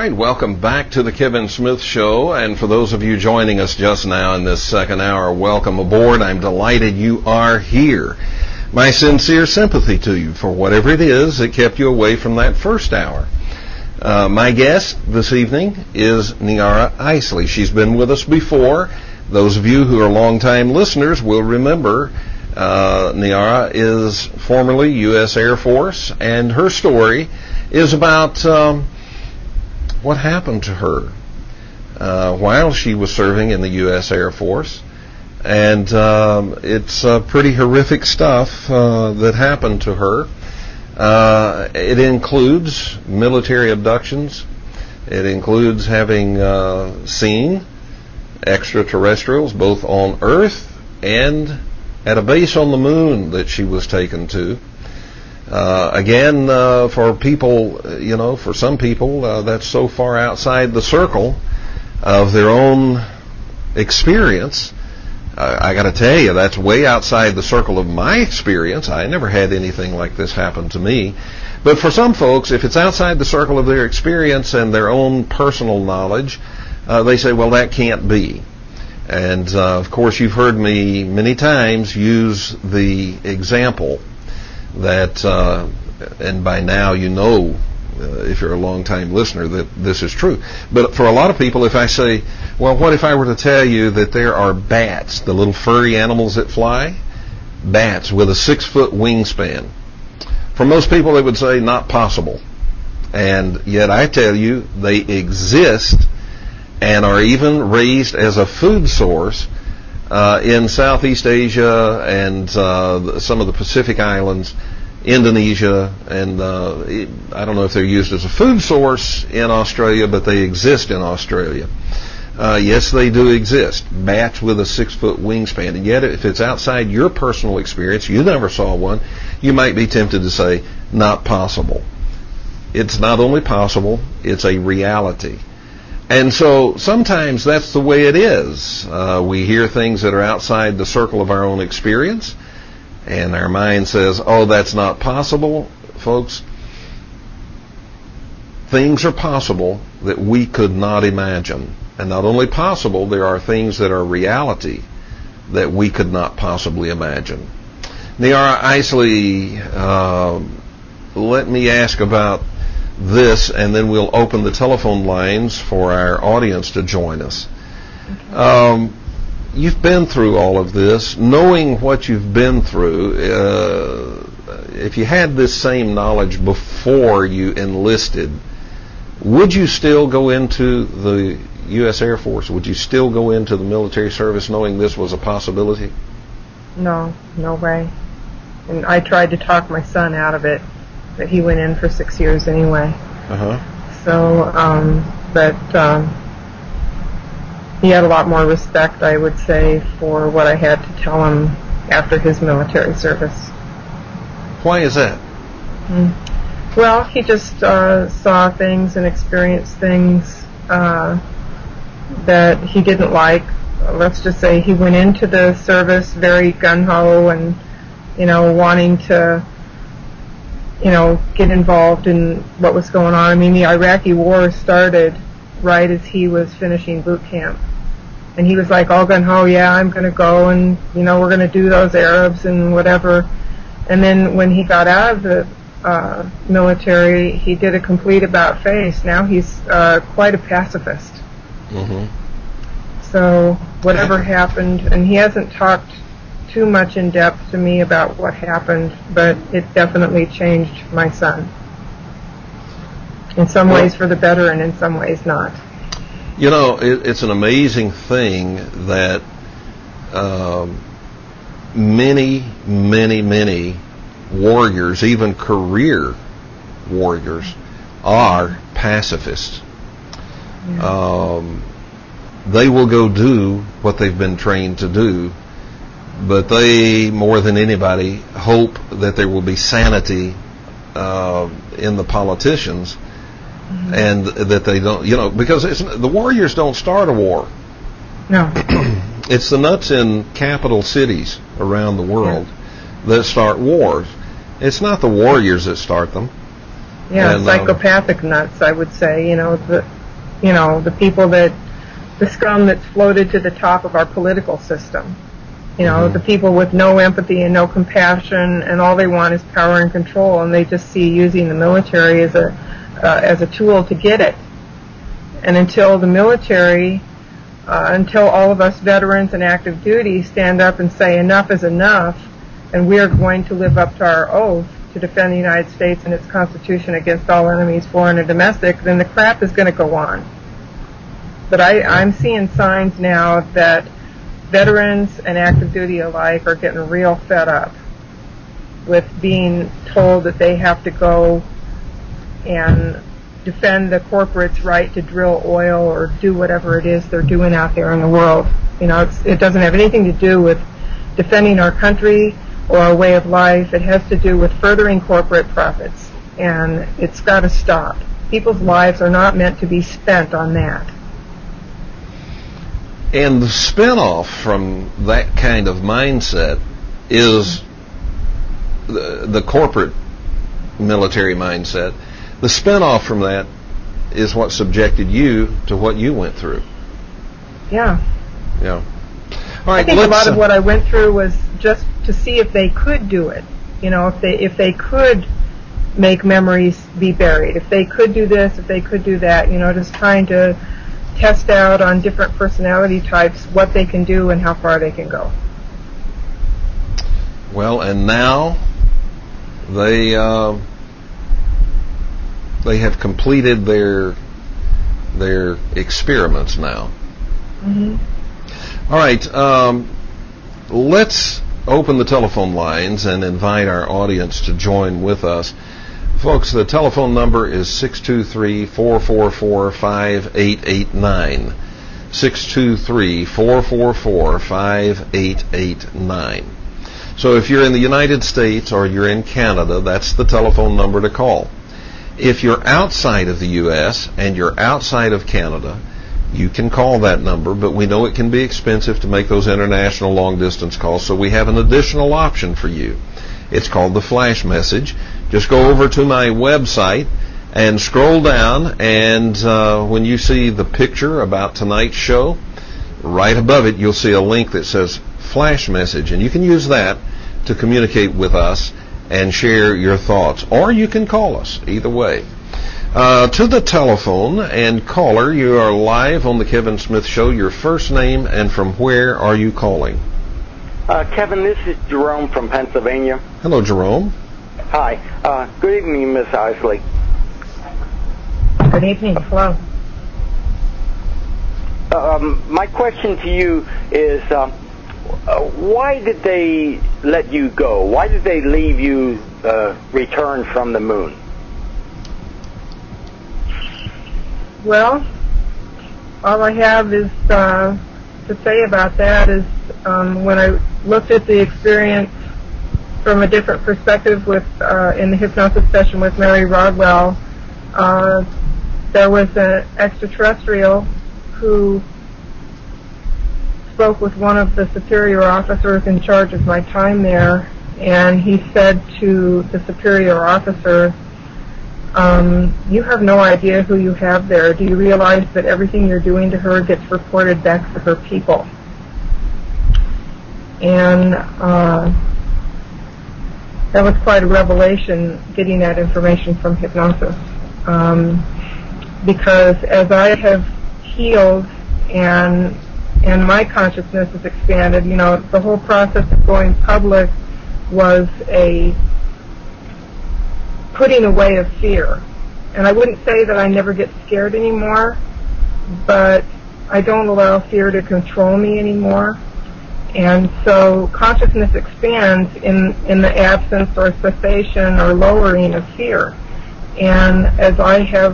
Speaker 2: right, welcome back to the Kevin Smith Show. And for those of you joining us just now in this second hour, welcome aboard. I'm delighted you are here. My sincere sympathy to you for whatever it is that kept you away from that first hour. My guest this evening is Niara Isley. She's been with us before. Those of you who are longtime listeners will remember Niara is formerly U.S. Air Force, and her story is about what happened to her while she was serving in the U.S. Air Force. And it's pretty horrific stuff that happened to her. It includes military abductions. It includes having seen extraterrestrials both on Earth and at a base on the moon that she was taken to. Again, for people, for some people, that's so far outside the circle of their own experience. I got to tell you, that's way outside the circle of my experience. I never had anything like this happen to me. But for some folks, if it's outside the circle of their experience and their own personal knowledge, they say, well, that can't be. And, of course, you've heard me many times use the example that, and by now you know, if you're a long-time listener, that this is true. But for a lot of people, if I say, well, what if I were to tell you that there are bats, the little furry animals that fly? Bats with a 6-foot wingspan. For most people, they would say, not possible. And yet I tell you, they exist and are even raised as a food source in Southeast Asia and some of the Pacific Islands, Indonesia, and I don't know if they're used as a food source in Australia, but they exist in Australia. Yes, they do exist. Bats with a 6-foot wingspan. And yet, if it's outside your personal experience, you never saw one, you might be tempted to say, not possible. It's not only possible, it's a reality. And so sometimes that's the way it is. We hear things that are outside the circle of our own experience, and our mind says, oh, that's not possible. Folks, things are possible that we could not imagine. And not only possible, there are things that are reality that we could not possibly imagine. Niara Isley, let me ask about this, and then we'll open the telephone lines for our audience to join us. Okay. You've been through all of this. Knowing what you've been through, if you had this same knowledge before you enlisted, would you still go into the U.S. Air Force? Would you still go into the military service knowing this was a possibility?
Speaker 3: No way. And I tried to talk my son out of it, but he went in for 6 years anyway. So, but he had a lot more respect, I would say, for what I had to tell him after his military service.
Speaker 2: Why is that?
Speaker 3: Well, he just saw things and experienced things that he didn't like. Let's just say he went into the service very gung-ho and, wanting to, get involved in what was going on. I mean, the Iraqi war started right as he was finishing boot camp. And he was like all gung-ho, yeah, I'm going to go and, we're going to do those Arabs and whatever. And then when he got out of the military, he did a complete about-face. Now he's quite a pacifist. So whatever happened, and he hasn't talked too much in depth to me about what happened, but it definitely changed my son. In some ways for the better, and in some ways not.
Speaker 2: It's an amazing thing that many warriors, even career warriors, are pacifists. They will go do what they've been trained to do, but they, more than anybody, hope that there will be sanity in the politicians, and that they don't, because the warriors don't start a war.
Speaker 3: No.
Speaker 2: It's the nuts in capital cities around the world that start wars. It's not the warriors that start them.
Speaker 3: Yeah, and, psychopathic nuts, I would say. The people the scum that's floated to the top of our political system. The people with no empathy and no compassion, and all they want is power and control, and they just see using the military as a tool to get it. And until the military, until all of us veterans and active duty stand up and say enough is enough, and we are going to live up to our oath to defend the United States and its Constitution against all enemies, foreign and domestic, then the crap is going to go on. But I'm seeing signs now that veterans and active duty alike are getting real fed up with being told that they have to go and defend the corporate's right to drill oil or do whatever it is they're doing out there in the world. It doesn't have anything to do with defending our country or our way of life. It has to do with furthering corporate profits, and it's got to stop. People's lives are not meant to be spent on that.
Speaker 2: And the spinoff from that kind of mindset is the corporate military mindset. The spinoff from that is what subjected you to what you went through.
Speaker 3: Yeah.
Speaker 2: Yeah. All right,
Speaker 3: I think a lot of what I went through was just to see if they could do it. If they could make memories be buried, if they could do this, if they could do that. Just trying to test out on different personality types what they can do and how far they can go.
Speaker 2: Well, and now they have completed their experiments now.
Speaker 3: Mm-hmm.
Speaker 2: All right, let's open the telephone lines and invite our audience to join with us. Folks, the telephone number is 623-444-5889. 623-444-5889. So if you're in the United States or you're in Canada, that's the telephone number to call. If you're outside of the U.S. and you're outside of Canada, you can call that number, but we know it can be expensive to make those international long-distance calls, so we have an additional option for you. It's called the Flash Message. Just go over to my website and scroll down, and when you see the picture about tonight's show, right above it you'll see a link that says Flash Message, and you can use that to communicate with us and share your thoughts, or you can call us, either way. To the telephone, and caller, you are live on the Kevin Smith Show. Your first name and from where are you calling?
Speaker 5: Kevin, this is Jerome from Pennsylvania.
Speaker 2: Hello, Jerome.
Speaker 5: Hi. Good evening, Miss Isley.
Speaker 3: Good evening. Hello.
Speaker 5: My question to you is, why did they let you go? Why did they leave you return from the moon?
Speaker 3: Well, all I have is to say about that is when I looked at the experience from a different perspective with in the hypnosis session with Mary Rodwell, there was an extraterrestrial who spoke with one of the superior officers in charge of my time there, and he said to the superior officer, you have no idea who you have there. Do you realize that everything you're doing to her gets reported back to her people? And that was quite a revelation, getting that information from hypnosis. Because as I have healed and my consciousness has expanded, the whole process of going public was a putting away of fear. And I wouldn't say that I never get scared anymore, but I don't allow fear to control me anymore. And so consciousness expands in the absence or cessation or lowering of fear. And as I have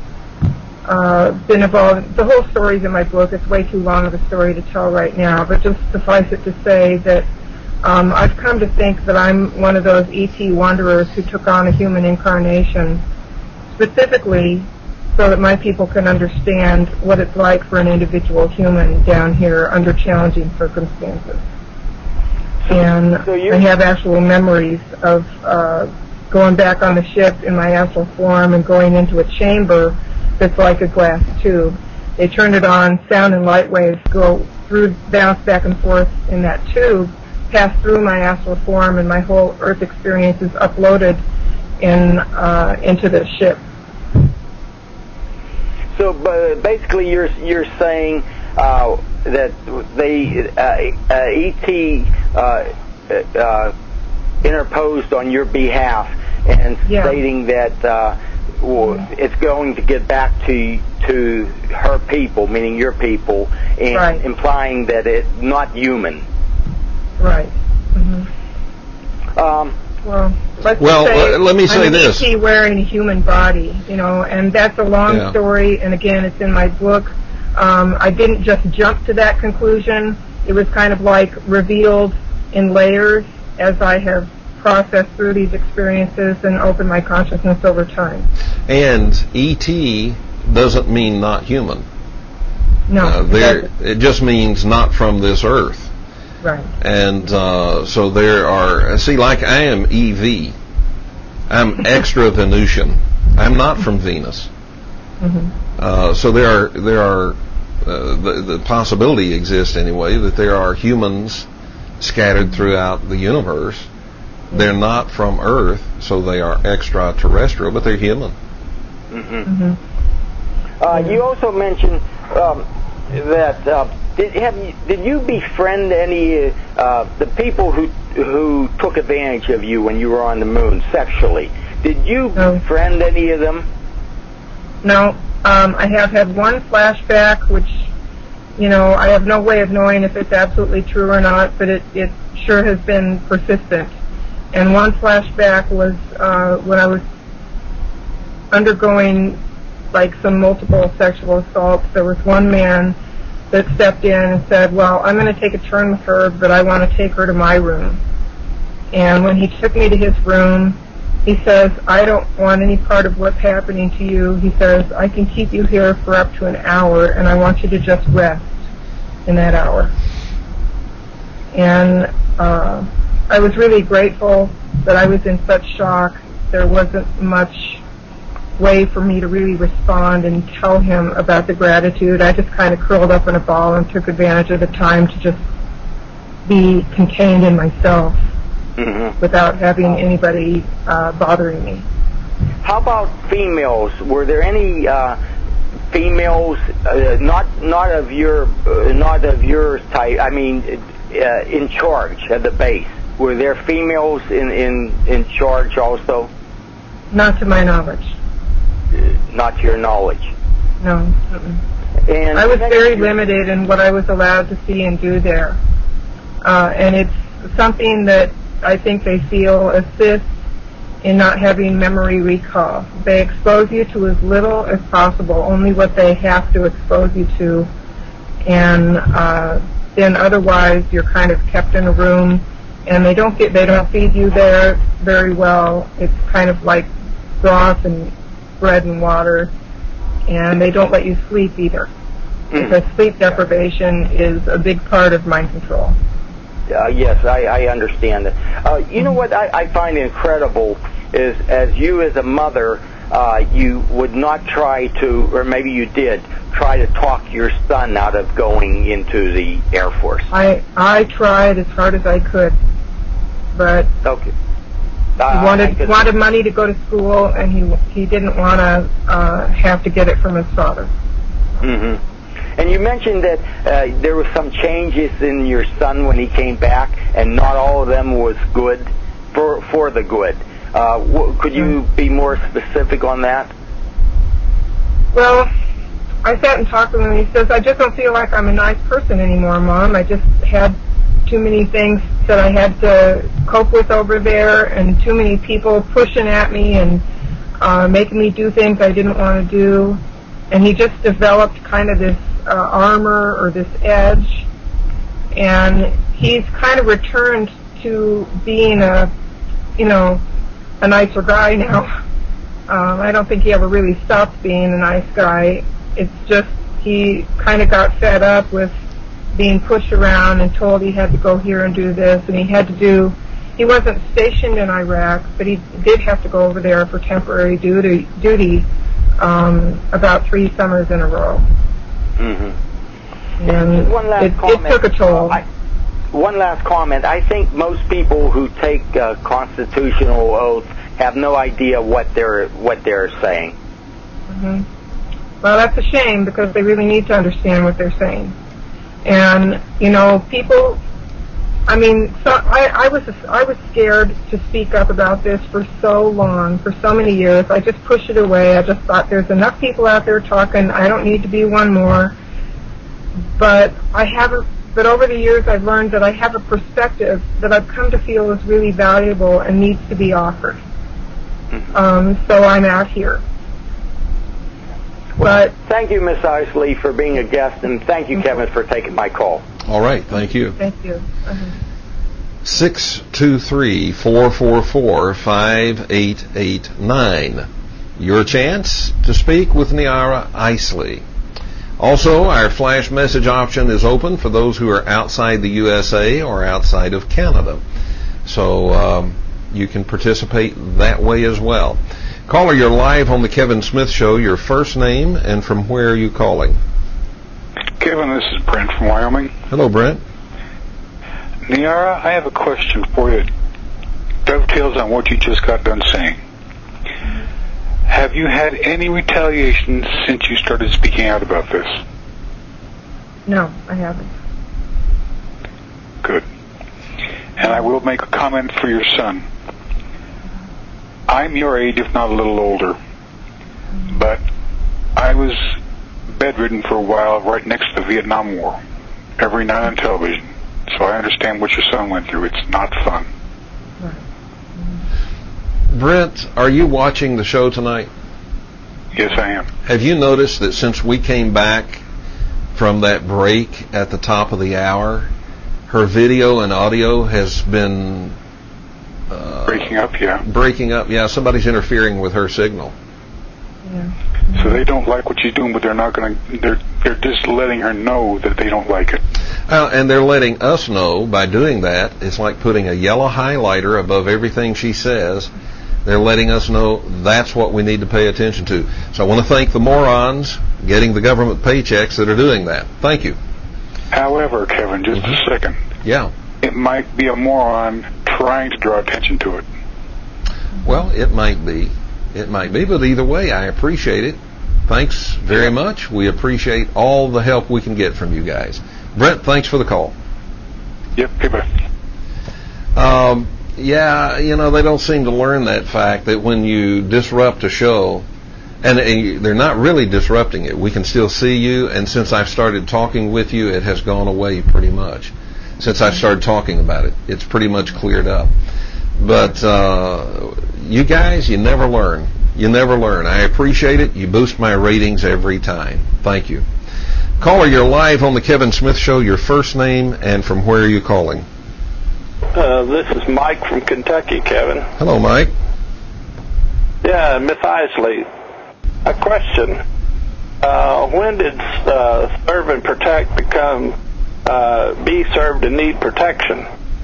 Speaker 3: been involved, the whole story's in my book. It's way too long of a story to tell right now, but just suffice it to say that I've come to think that I'm one of those E.T. wanderers who took on a human incarnation specifically so that my people can understand what it's like for an individual human down here under challenging circumstances. And I have actual memories of going back on the ship in my astral form and going into a chamber that's like a glass tube. They turn it on, sound and light waves go through, bounce back and forth in that tube, pass through my astral form, and my whole Earth experience is uploaded into the ship.
Speaker 5: So basically, you're saying that E.T. Interposed on your behalf and stating that it's going to get back to her people, meaning your people, and implying that it's not human.
Speaker 3: Right. Mm-hmm.
Speaker 2: Let me say this.
Speaker 3: I'm E.T. wearing a human body, and that's a long story, and again, it's in my book. I didn't just jump to that conclusion. It was kind of like revealed in layers as I have processed through these experiences and opened my consciousness over time.
Speaker 2: And E.T. doesn't mean not human.
Speaker 3: No.
Speaker 2: It just means not from this earth.
Speaker 3: Right.
Speaker 2: And so there are, like I am EV. I'm extra Venusian. I'm not from Venus.
Speaker 3: Mm-hmm.
Speaker 2: So there are the possibility exists anyway that there are humans scattered throughout the universe. Mm-hmm. They're not from Earth, so they are extraterrestrial, but they're human.
Speaker 5: Mm-hmm. Mm-hmm. You also mentioned that did you befriend any the people who took advantage of you when you were on the moon sexually? Did you befriend any of them?
Speaker 3: No. I have had one flashback, which, I have no way of knowing if it's absolutely true or not, but it sure has been persistent. And one flashback was when I was undergoing, some multiple sexual assaults. There was one man that stepped in and said, well, I'm going to take a turn with her, but I want to take her to my room. And when he took me to his room, he says, I don't want any part of what's happening to you. He says, I can keep you here for up to an hour, and I want you to just rest in that hour. And I was really grateful that I was in such shock. There wasn't much way for me to really respond and tell him about the gratitude. I just kind of curled up in a ball and took advantage of the time to just be contained in myself. Mm-hmm. Without having anybody bothering me.
Speaker 5: How about females? Were there any females not of your type? I mean, in charge at the base. Were there females in charge also?
Speaker 3: Not to my knowledge.
Speaker 5: Not to your knowledge.
Speaker 3: No. Mm-mm.
Speaker 5: And
Speaker 3: I was very limited in what I was allowed to see and do there, and it's something that I think they feel assists in not having memory recall. They expose you to as little as possible, only what they have to expose you to, and then otherwise you're kind of kept in a room, and they don't feed you there very well. It's kind of like broth and bread and water, and they don't let you sleep either, because sleep deprivation is a big part of mind control.
Speaker 5: Yes, I understand it. You know what I find incredible is, as you as a mother, you would not try to, or maybe you did, try to talk your son out of going into the Air Force.
Speaker 3: I tried as hard as I could, but
Speaker 5: okay.
Speaker 3: He wanted money to go to school, and he didn't want to have to get it from his father.
Speaker 5: Mm-hmm. And you mentioned that there were some changes in your son when he came back, and not all of them was good, for the good. Could you be more specific on that?
Speaker 3: Well, I sat and talked to him, and he says, I just don't feel like I'm a nice person anymore, Mom. I just had too many things that I had to cope with over there, and too many people pushing at me and making me do things I didn't want to do. And he just developed kind of this armor or this edge, and he's kind of returned to being a nicer guy now. I don't think he ever really stopped being a nice guy. It's just he kind of got fed up with being pushed around and told he had to go here and do this, and he had to do he wasn't stationed in Iraq, but he did have to go over there for temporary duty about 3 summers in a row.
Speaker 5: Mm-hmm.
Speaker 3: And
Speaker 5: one last comment.
Speaker 3: It took a toll.
Speaker 5: One last comment. I think most people who take constitutional oaths have no idea what they're saying.
Speaker 3: Mm-hmm. Well, that's a shame, because they really need to understand what they're saying. And people. I mean, so I was scared to speak up about this for so long, for so many years. I just pushed it away. I just thought there's enough people out there talking. I don't need to be one more. But But over the years, I've learned that I have a perspective that I've come to feel is really valuable and needs to be offered. So I'm out here.
Speaker 5: Well, thank you, Miss Isley, for being a guest, and thank you, Kevin, for taking my call.
Speaker 2: All right, thank you.
Speaker 3: Thank you.
Speaker 2: 623-444-5889. Your chance to speak with Niara Isley. Also, our flash message option is open for those who are outside the USA or outside of Canada. So you can participate that way as well. Caller, you're live on the Kevin Smith Show. Your first name and from where are you calling?
Speaker 6: Kevin, this is Brent from Wyoming.
Speaker 2: Hello, Brent.
Speaker 6: Niara, I have a question for you. It dovetails on what you just got done saying. Have you had any retaliation since you started speaking out about this?
Speaker 3: No, I haven't.
Speaker 6: Good. And I will make a comment for your son. I'm your age, if not a little older, but I was bedridden for a while right next to the Vietnam War, every night on television. So I understand what your son went through. It's not fun.
Speaker 2: Brent, are you watching the show tonight?
Speaker 6: Yes, I am.
Speaker 2: Have you noticed that since we came back from that break at the top of the hour, her video and audio has been
Speaker 6: breaking up? Yeah.
Speaker 2: Breaking up. Yeah, somebody's interfering with her signal.
Speaker 3: Yeah.
Speaker 6: So they don't like what she's doing, but they're not going to. They're just letting her know that they don't like it.
Speaker 2: And they're letting us know by doing that. It's like putting a yellow highlighter above everything she says. They're letting us know that's what we need to pay attention to. So I want to thank the morons getting the government paychecks that are doing that. Thank you.
Speaker 6: However, Kevin, just a second.
Speaker 2: Yeah.
Speaker 6: It might be a moron trying to draw attention to it.
Speaker 2: Well, it might be. It might be, but either way, I appreciate it. Thanks very much. We appreciate all the help we can get from you guys. Brent, thanks for the call.
Speaker 6: Yep, goodbye.
Speaker 2: Yeah, they don't seem to learn that fact that when you disrupt a show, and they're not really disrupting it. We can still see you, and since I've started talking with you, it has gone away pretty much. Since I've started talking about it, it's pretty much cleared up. But you guys, you never learn. You never learn. I appreciate it. You boost my ratings every time. Thank you. Caller, you're live on the Kevin Smith Show. Your first name and from where are you calling?
Speaker 7: This is Mike from Kentucky, Kevin.
Speaker 2: Hello, Mike.
Speaker 7: Yeah, Miss Isley. A question. When did serve and protect become be served and need protection?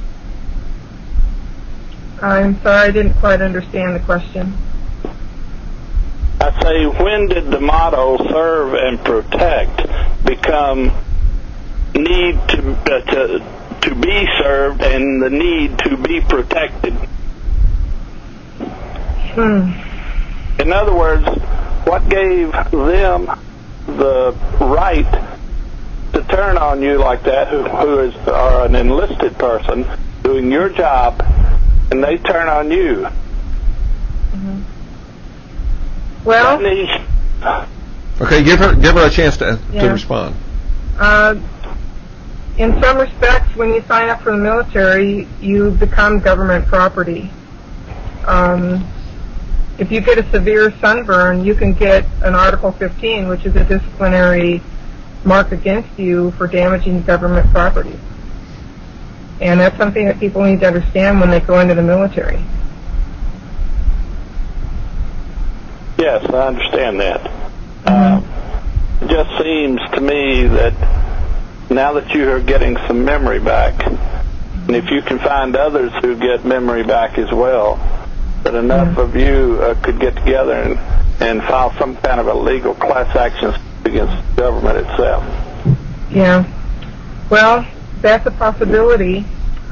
Speaker 3: I'm sorry, I didn't quite understand the question.
Speaker 7: I say, when did the motto "serve and protect" become need to be served and the need to be protected? In other words, what gave them the right to turn on you like that, who are an enlisted person doing your job, and they turn on you?
Speaker 3: Well,
Speaker 2: okay, give her a chance to respond.
Speaker 3: In some respects, when you sign up for the military, you become government property. If you get a severe sunburn, you can get an Article 15, which is a disciplinary mark against you for damaging government property. And that's something that people need to understand when they go into the military.
Speaker 7: Yes, I understand that. It just seems to me that now that you are getting some memory back, And if you can find others who get memory back as well, that enough of you could get together and file some kind of a legal class action against the government itself.
Speaker 3: Yeah. Well, that's a possibility.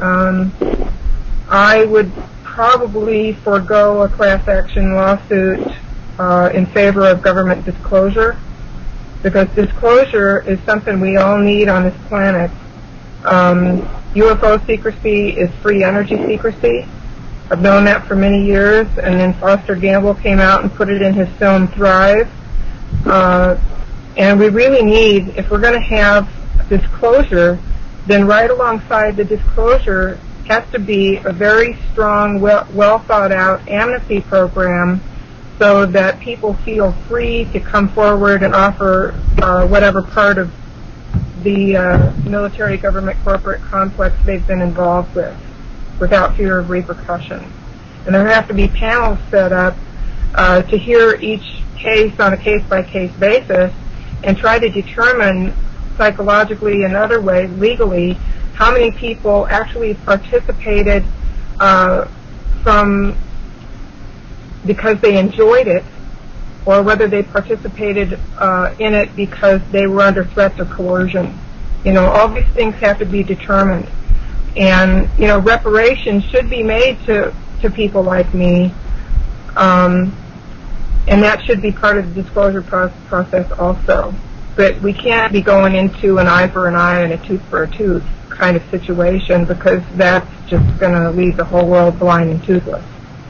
Speaker 3: I would probably forego a class action lawsuit in favor of government disclosure, because disclosure is something we all need on this planet. UFO secrecy is free energy secrecy. I've known that for many years, and then Foster Gamble came out and put it in his film Thrive. And we really need, if we're going to have disclosure, then right alongside the disclosure has to be a very strong, well thought out amnesty program, so that people feel free to come forward and offer whatever part of the military, government, corporate complex they've been involved with, without fear of repercussion. And there have to be panels set up to hear each case on a case-by-case basis and try to determine psychologically and other ways, legally, how many people actually participated because they enjoyed it, or whether they participated in it because they were under threats or coercion. All these things have to be determined. And, reparations should be made to people like me, and that should be part of the disclosure process also. But we can't be going into an eye for an eye and a tooth for a tooth kind of situation, because that's just going to leave the whole world blind and toothless.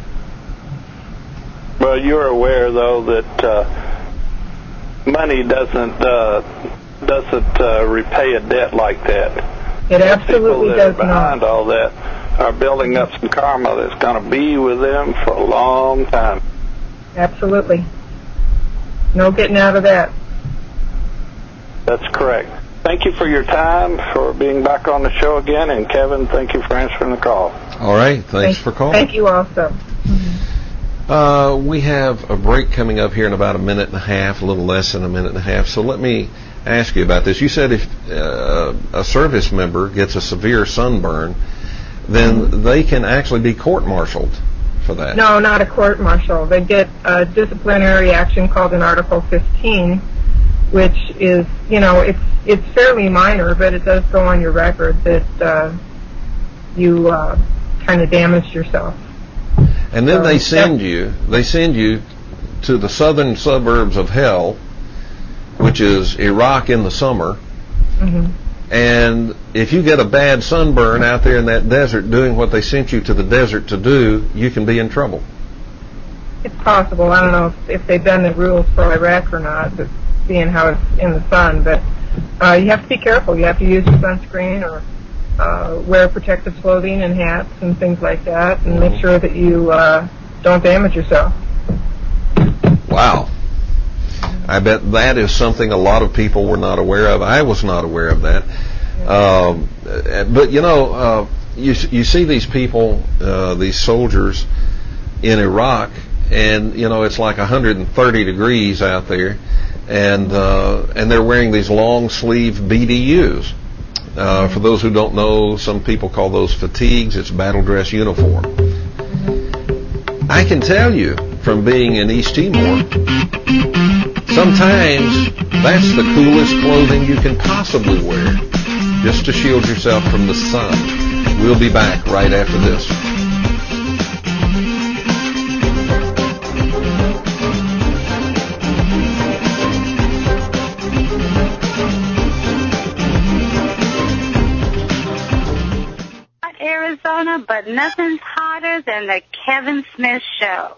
Speaker 7: Well, you're aware, though, that money doesn't repay a debt like that.
Speaker 3: It absolutely does not.
Speaker 7: People that are behind all that are building up some karma that's going to be with them for a long time.
Speaker 3: Absolutely. No getting out of that.
Speaker 7: That's correct. Thank you for your time, for being back on the show again, and Kevin, thank you for answering the call.
Speaker 2: All right, thanks for calling.
Speaker 3: Thank you also.
Speaker 2: We have a break coming up here in about a minute and a half, a little less than a minute and a half. So let me ask you about this. You said if a service member gets a severe sunburn, then they can actually be court-martialed for that.
Speaker 3: No, not a court-martial. They get a disciplinary action called an Article 15, which is, it's fairly minor, but it does go on your record that you kind of damaged yourself.
Speaker 2: And then they send you to the southern suburbs of hell, which is Iraq in the summer.
Speaker 3: Mm-hmm.
Speaker 2: And if you get a bad sunburn out there in that desert doing what they sent you to the desert to do, you can be in trouble.
Speaker 3: It's possible. I don't know if they've done the rules for Iraq or not, but seeing how it's in the sun. But you have to be careful. You have to use your sunscreen or wear protective clothing and hats and things like that, and make sure that you don't damage yourself.
Speaker 2: Wow. I bet that is something a lot of people were not aware of. I was not aware of that. But, you see these people, these soldiers in Iraq, and, it's like 130 degrees out there, and they're wearing these long-sleeve BDUs. For those who don't know, some people call those fatigues. It's battle dress uniform. I can tell you from being in East Timor, sometimes that's the coolest clothing you can possibly wear, just to shield yourself from the sun. We'll be back right after this.
Speaker 8: Arizona, but nothing's hotter than the Kevin Smith Show.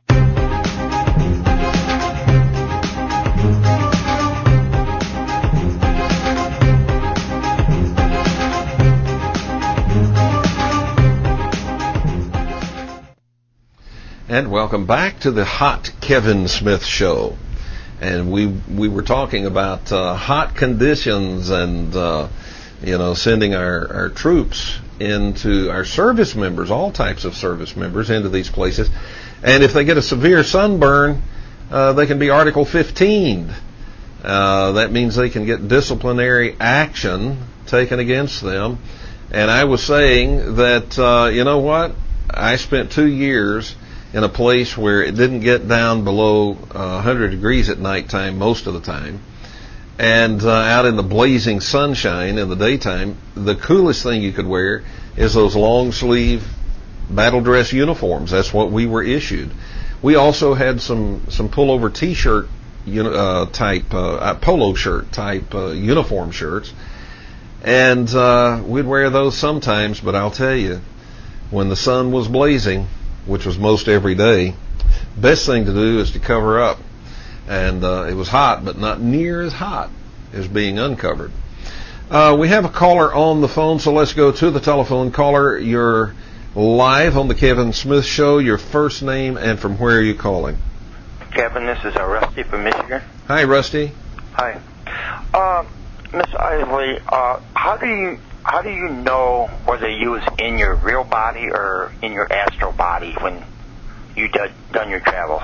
Speaker 2: And welcome back to the Hot Kevin Smith Show. And we were talking about hot conditions and sending our troops into our service members, all types of service members, into these places. And if they get a severe sunburn, they can be Article 15. That means they can get disciplinary action taken against them. And I was saying that, you know what? I spent 2 years in a place where it didn't get down below 100 degrees at nighttime most of the time. And out in the blazing sunshine in the daytime, the coolest thing you could wear is those long sleeve battle dress uniforms. That's what we were issued. We also had some pullover t-shirt type, polo shirt type uniform shirts. And we'd wear those sometimes, but I'll tell you, when the sun was blazing, which was most every day, best thing to do is to cover up. And it was hot, but not near as hot as being uncovered. We have a caller on the phone, so let's go to the telephone. Caller, you're live on the Kevin Smith Show. Your first name and from where are you calling?
Speaker 9: Kevin, this is Rusty from Michigan.
Speaker 2: Hi, Rusty.
Speaker 9: Hi. Miss Isley, how do you know whether you was in your real body or in your astral body when you done your travels?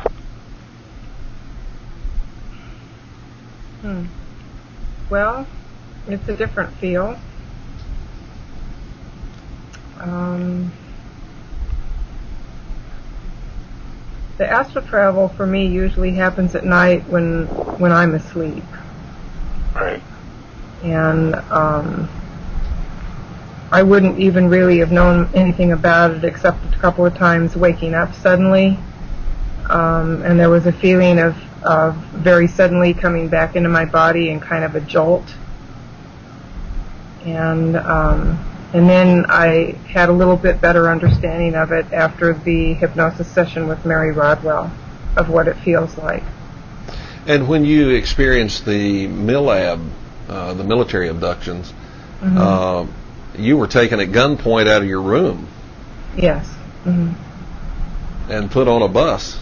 Speaker 3: Well, it's a different feel. The astral travel for me usually happens at night when I'm asleep.
Speaker 9: Right.
Speaker 3: And I wouldn't even really have known anything about it except a couple of times waking up suddenly. And there was a feeling of very suddenly coming back into my body and kind of a jolt. And then I had a little bit better understanding of it after the hypnosis session with Mary Rodwell, of what it feels like.
Speaker 2: And when you experienced the MILAB, the military abductions, you were taken at gunpoint out of your room.
Speaker 3: Yes. Mm-hmm.
Speaker 2: And put on a bus.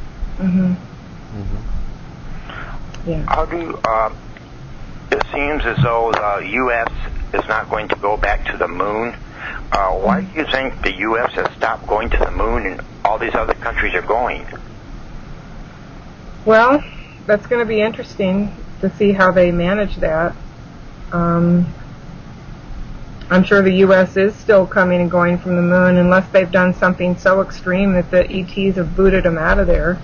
Speaker 3: Yeah.
Speaker 9: How do it seems as though the U.S. is not going to go back to the moon. Why do you think the U.S. has stopped going to the moon and all these other countries are going?
Speaker 3: Well, that's going to be interesting to see how they manage that. I'm sure the U.S. is still coming and going from the moon unless they've done something so extreme that the ETs have booted them out of there.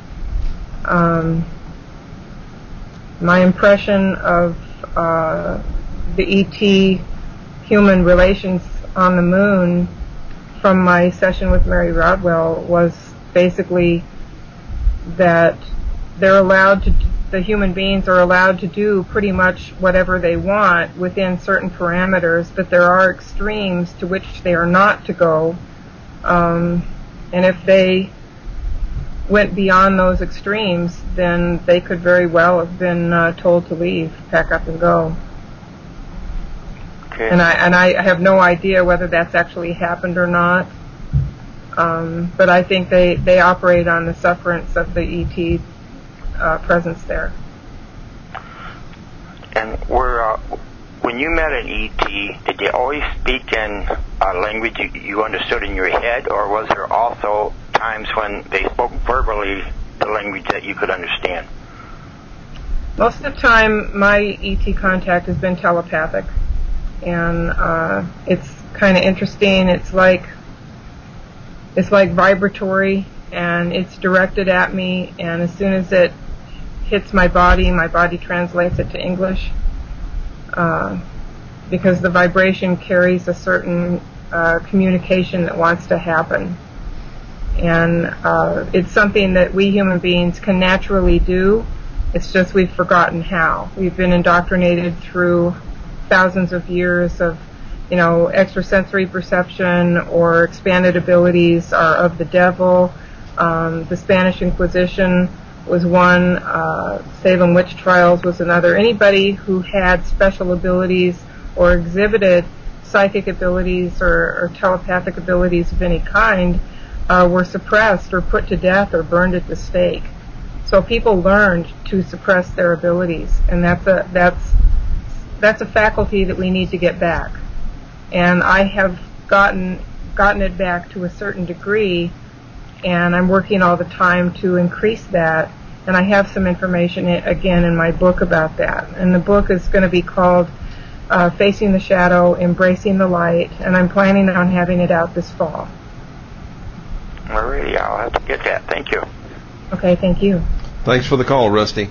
Speaker 3: My impression of the ET human relations on the moon from my session with Mary Rodwell was basically that the human beings are allowed to do pretty much whatever they want within certain parameters, but there are extremes to which they are not to go. And if they went beyond those extremes, then they could very well have been told to leave, pack up and go.
Speaker 9: Okay.
Speaker 3: And I have no idea whether that's actually happened or not. But I think they operate on the sufferance of the ET presence there.
Speaker 9: And when you met an ET, did they always speak in a language you understood in your head, or was there also times when they spoke verbally the language that you could understand?
Speaker 3: Most of the time, my ET contact has been telepathic, and it's kind of interesting. It's like vibratory, and it's directed at me, and as soon as it hits my body translates it to English, because the vibration carries a certain communication that wants to happen. And it's something that we human beings can naturally do. It's just we've forgotten how. We've been indoctrinated through thousands of years of, extrasensory perception or expanded abilities are of the devil. The Spanish Inquisition was one. Salem witch trials was another. Anybody who had special abilities or exhibited psychic abilities or telepathic abilities of any kind were suppressed or put to death or burned at the stake. So people learned to suppress their abilities, and that's a faculty that we need to get back. And I have gotten it back to a certain degree, and I'm working all the time to increase that. And I have some information again in my book about that. And the book is going to be called facing the shadow, embracing the light, and I'm planning on having it out this fall.
Speaker 9: Alrighty, I'll have to get that. Thank you.
Speaker 3: Okay, thank you.
Speaker 2: Thanks for the call, Rusty.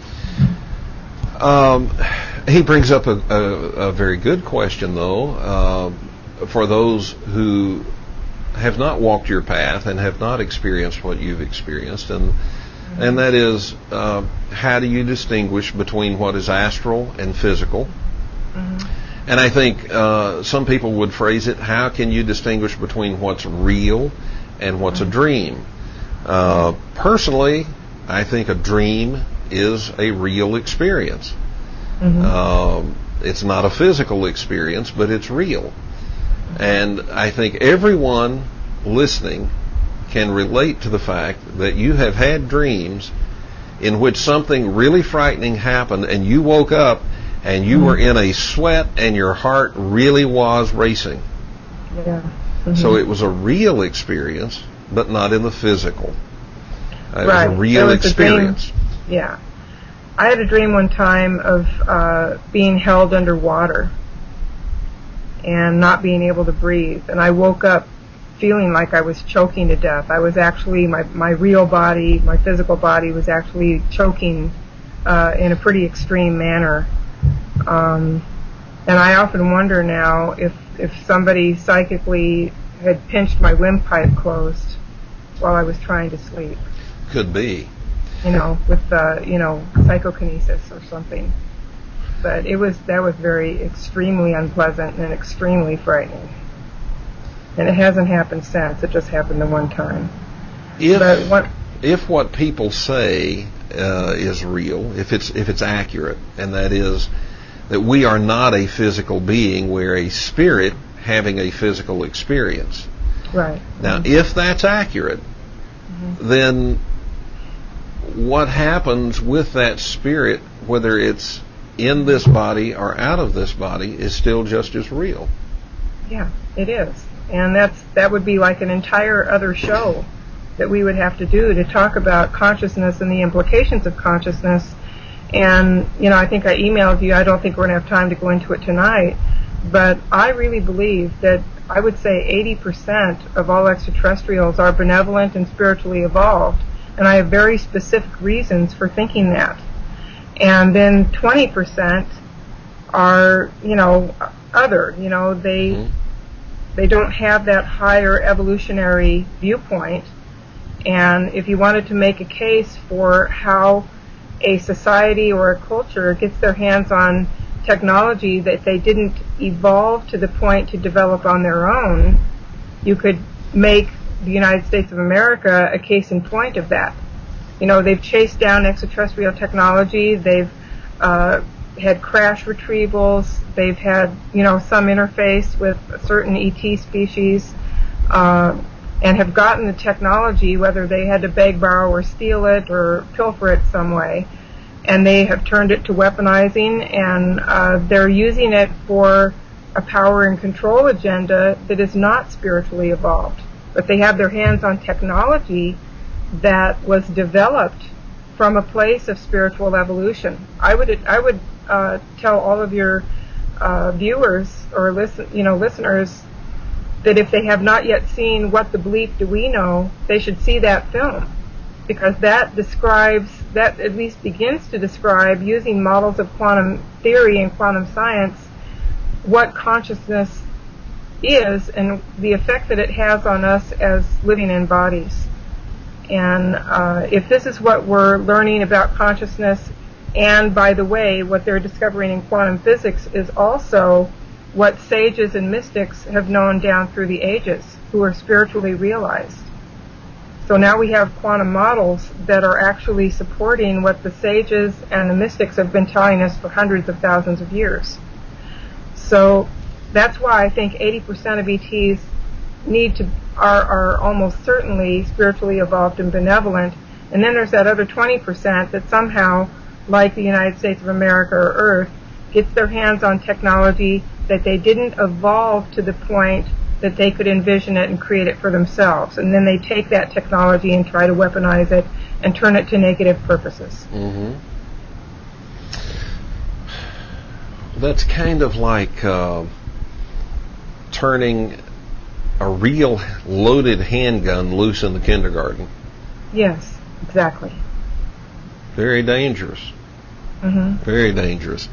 Speaker 2: He brings up a very good question, though, for those who have not walked your path and have not experienced what you've experienced, and that is, how do you distinguish between what is astral and physical? Mm-hmm. And I think some people would phrase it, how can you distinguish between what's real and what's a dream? Personally, I think a dream is a real experience. Mm-hmm. It's not a physical experience, but it's real. And I think everyone listening can relate to the fact that you have had dreams in which something really frightening happened and you woke up and you were in a sweat and your heart really was racing.
Speaker 3: Yeah. Mm-hmm.
Speaker 2: So it was a real experience, but not in the physical. It
Speaker 3: right.
Speaker 2: was a real experience.
Speaker 3: Yeah. I had a dream one time of being held underwater and not being able to breathe. And I woke up feeling like I was choking to death. I was actually, my real body, my physical body was actually choking in a pretty extreme manner. And I often wonder now if somebody psychically had pinched my windpipe closed while I was trying to sleep.
Speaker 2: Could be.
Speaker 3: With psychokinesis or something. But that was very extremely unpleasant and extremely frightening. And it hasn't happened since. It just happened the one time. If
Speaker 2: what people say is real, if it's accurate, and that is that we are not a physical being, we're a spirit having a physical experience.
Speaker 3: Right.
Speaker 2: Now, if that's accurate, then what happens with that spirit, whether it's in this body or out of this body, is still just as real.
Speaker 3: Yeah, it is. And that would be like an entire other show that we would have to do to talk about consciousness and the implications of consciousness. And, I think I emailed you. I don't think we're going to have time to go into it tonight. But I really believe that I would say 80% of all extraterrestrials are benevolent and spiritually evolved. And I have very specific reasons for thinking that. And then 20% are, other. They don't have that higher evolutionary viewpoint. And if you wanted to make a case for how a society or a culture gets their hands on technology that they didn't evolve to the point to develop on their own, you could make the United States of America a case in point of that. They've chased down extraterrestrial technology. They've had crash retrievals. They've had, some interface with a certain ET species, and have gotten the technology, whether they had to beg, borrow, or steal it, or pilfer it some way. And they have turned it to weaponizing, and they're using it for a power and control agenda that is not spiritually evolved. But they have their hands on technology that was developed from a place of spiritual evolution. I would tell all of your viewers or listeners that if they have not yet seen What the Bleep Do We Know, they should see that film, because that at least begins to describe, using models of quantum theory and quantum science, what consciousness is and the effect that it has on us as living in bodies. And if this is what we're learning about consciousness, and by the way, what they're discovering in quantum physics is also what sages and mystics have known down through the ages, who are spiritually realized. So now we have quantum models that are actually supporting what the sages and the mystics have been telling us for hundreds of thousands of years. So that's why I think 80% of ETs are almost certainly spiritually evolved and benevolent. And then there's that other 20% that somehow, like the United States of America or Earth, gets their hands on technology that they didn't evolve to the point that they could envision it and create it for themselves. And then they take that technology and try to weaponize it and turn it to negative purposes.
Speaker 2: Mm-hmm. that's kind of like turning a real loaded handgun loose in the kindergarten.
Speaker 3: Yes, exactly.
Speaker 2: Very dangerous.
Speaker 3: Mm-hmm.
Speaker 2: Very dangerous.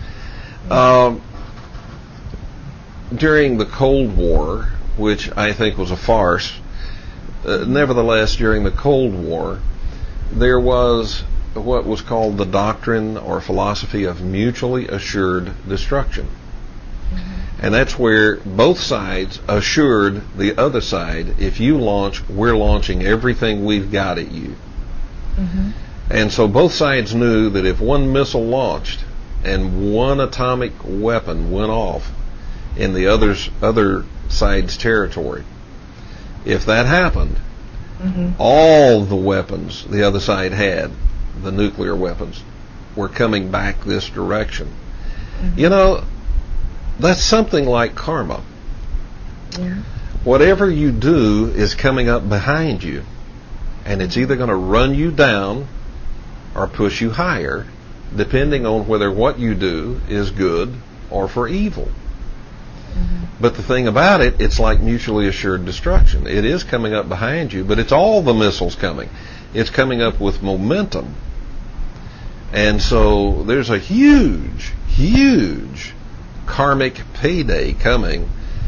Speaker 2: During the Cold War, which I think was a farce, nevertheless, during the Cold War, there was what was called the doctrine or philosophy of mutually assured destruction. Mm-hmm. And that's where both sides assured the other side, if you launch, we're launching everything we've got at you. Mm-hmm. And so both sides knew that if one missile launched and one atomic weapon went off in the other side's territory, if that happened, mm-hmm. all the weapons the other side had, the nuclear weapons, were coming back this direction. Mm-hmm. You know, that's something like karma. Yeah. Whatever you do is coming up behind you, and it's either going to run you down or push you higher, depending on whether what you do is good or for evil. Mm-hmm. But the thing about it, it's like mutually assured destruction. It is coming up behind you, but it's all the missiles coming. It's coming up with momentum. And so there's a huge, huge karmic payday coming.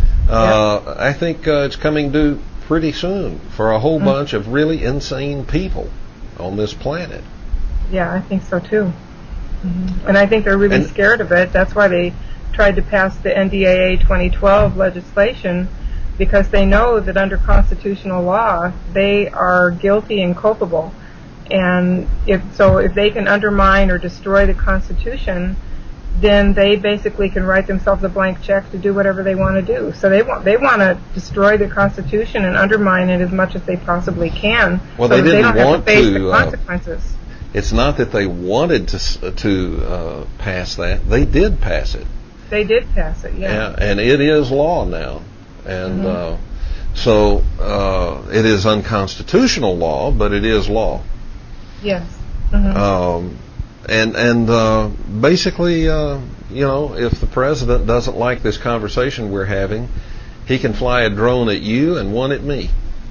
Speaker 2: I think it's coming due pretty soon for a whole bunch of really insane people on this planet.
Speaker 3: Yeah, I think so too. Mm-hmm. And I think they're really scared of it. That's why they tried to pass the NDAA 2012 legislation, because they know that under constitutional law they are guilty and culpable. And if they can undermine or destroy the Constitution, then they basically can write themselves a blank check to do whatever they want to do. So they want to destroy the Constitution and undermine it as much as they possibly can.
Speaker 2: Well,
Speaker 3: so
Speaker 2: they didn't
Speaker 3: they don't
Speaker 2: want
Speaker 3: have to face the consequences.
Speaker 2: It's not that they wanted to pass that; they did pass it.
Speaker 3: They did pass it, yeah.
Speaker 2: And it is law now, and so it is unconstitutional law, but it is law.
Speaker 3: Yes. Mm-hmm.
Speaker 2: And basically, if the president doesn't like this conversation we're having, he can fly a drone at you and one at me,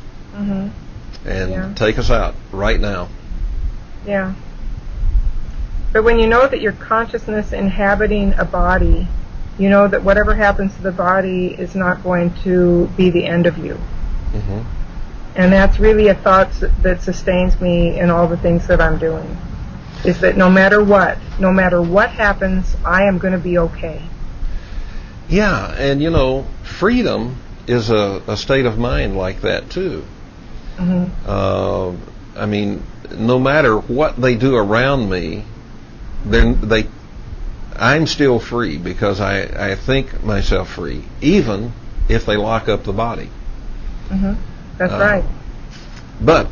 Speaker 2: and take us out right now.
Speaker 3: Yeah. But when you know that your consciousness inhabiting a body, you know that whatever happens to the body is not going to be the end of you. Mm-hmm. And that's really a thought that sustains me in all the things that I'm doing. Is that no matter what happens, I am going to be okay.
Speaker 2: Yeah, and freedom is a state of mind like that too. Mm-hmm. I mean, no matter what they do around me, I'm still free because I think myself free, even if they lock up the body.
Speaker 3: Mm-hmm. That's right.
Speaker 2: But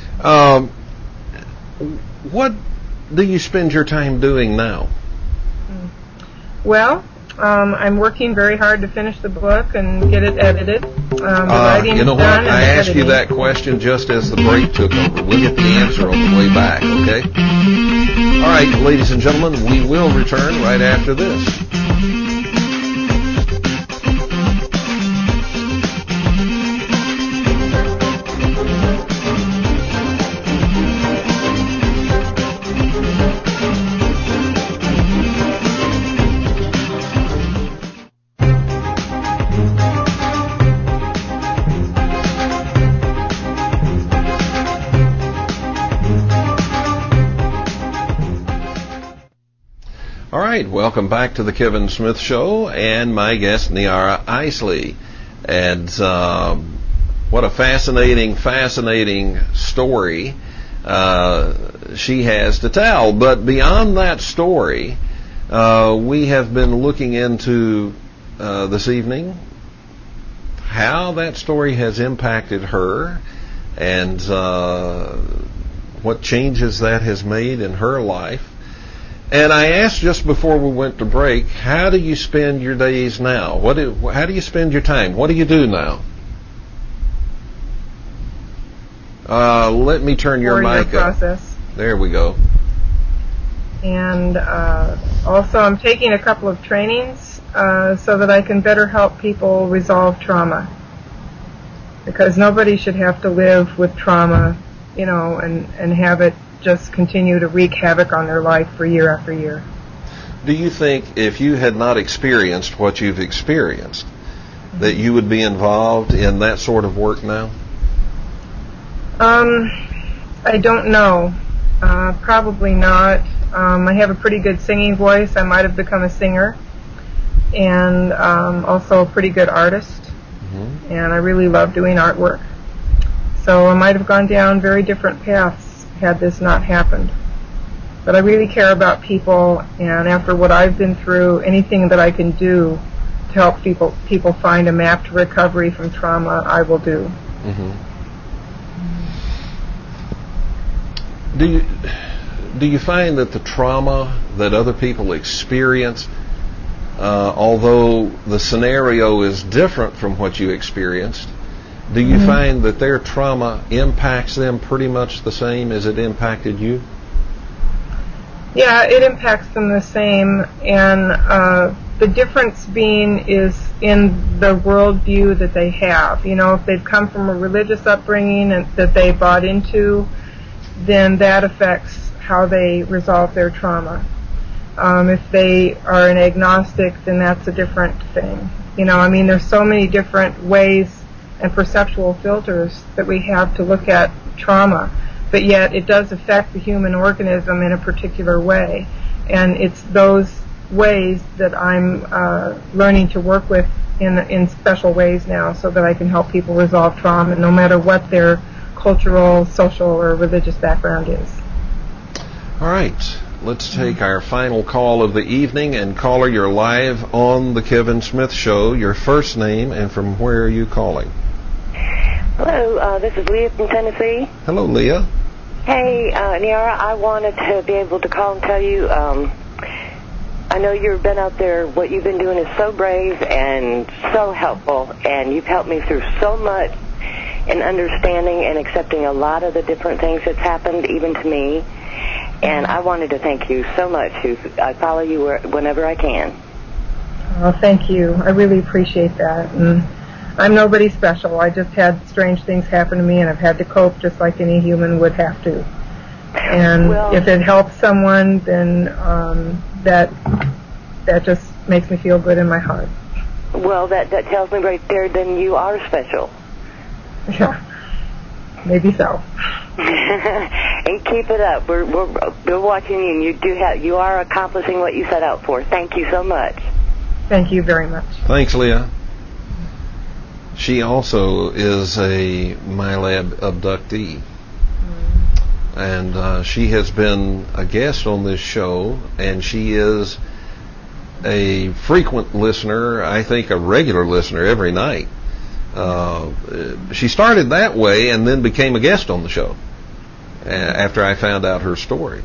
Speaker 2: what do you spend your time doing now?
Speaker 3: Well, I'm working very hard to finish the book and get it edited. The writing
Speaker 2: you know
Speaker 3: is
Speaker 2: what?
Speaker 3: done.
Speaker 2: I asked you that question just as the break took over. We'll get the answer on the way back, okay? All right, ladies and gentlemen, we will return right after this. All right, welcome back to the Kevin Smith Show and my guest, Niara Isley. And what a fascinating story she has to tell. But beyond that story, we have been looking into this evening how that story has impacted her and what changes that has made in her life. And I asked just before we went to break, how do you spend your days now? How do you spend your time? What do you do now? Let me turn your mic up. There we go.
Speaker 3: And also I'm taking a couple of trainings so that I can better help people resolve trauma. Because nobody should have to live with trauma, and have it just continue to wreak havoc on their life for year after year.
Speaker 2: Do you think if you had not experienced what you've experienced, that you would be involved in that sort of work now?
Speaker 3: I don't know. Probably not. I have a pretty good singing voice. I might have become a singer. And also a pretty good artist. Mm-hmm. And I really love doing artwork. So I might have gone down very different paths had this not happened. But I really care about people, and after what I've been through, anything that I can do to help people find a map to recovery from trauma, I will do.
Speaker 2: Mm-hmm. Do you find that the trauma that other people experience, although the scenario is different from what you experienced, do you find that their trauma impacts them pretty much the same as it impacted you?
Speaker 3: Yeah, it impacts them the same, and the difference being is in the worldview that they have. If they've come from a religious upbringing and that they bought into, then that affects how they resolve their trauma. If they are an agnostic, then that's a different thing. There's so many different ways and perceptual filters that we have to look at trauma, but yet it does affect the human organism in a particular way. And it's those ways that I'm learning to work with in special ways now, so that I can help people resolve trauma, no matter what their cultural, social, or religious background is.
Speaker 2: All right. Let's take our final call of the evening. And caller, you're live on the Kevin Smith Show. Your first name and from where are you calling?
Speaker 10: Hello, this is Leah from Tennessee.
Speaker 2: Hello, Leah.
Speaker 10: Hey, Niara, I wanted to be able to call and tell you, I know you've been out there. What you've been doing is so brave and so helpful, and you've helped me through so much in understanding and accepting a lot of the different things that's happened, even to me. And I wanted to thank you so much. I follow you whenever I can.
Speaker 3: Oh, thank you. I really appreciate that. And I'm nobody special. I just had strange things happen to me, and I've had to cope just like any human would have to. And if it helps someone, then that just makes me feel good in my heart.
Speaker 10: Well, that tells me right there, then you are special.
Speaker 3: Yeah, maybe so.
Speaker 10: And keep it up. We're watching you, and you are accomplishing what you set out for. Thank you so much.
Speaker 3: Thank you very much.
Speaker 2: Thanks, Leah. She also is a MyLab abductee. And she has been a guest on this show, and she is a frequent listener, I think a regular listener every night. She started that way and then became a guest on the show after I found out her story.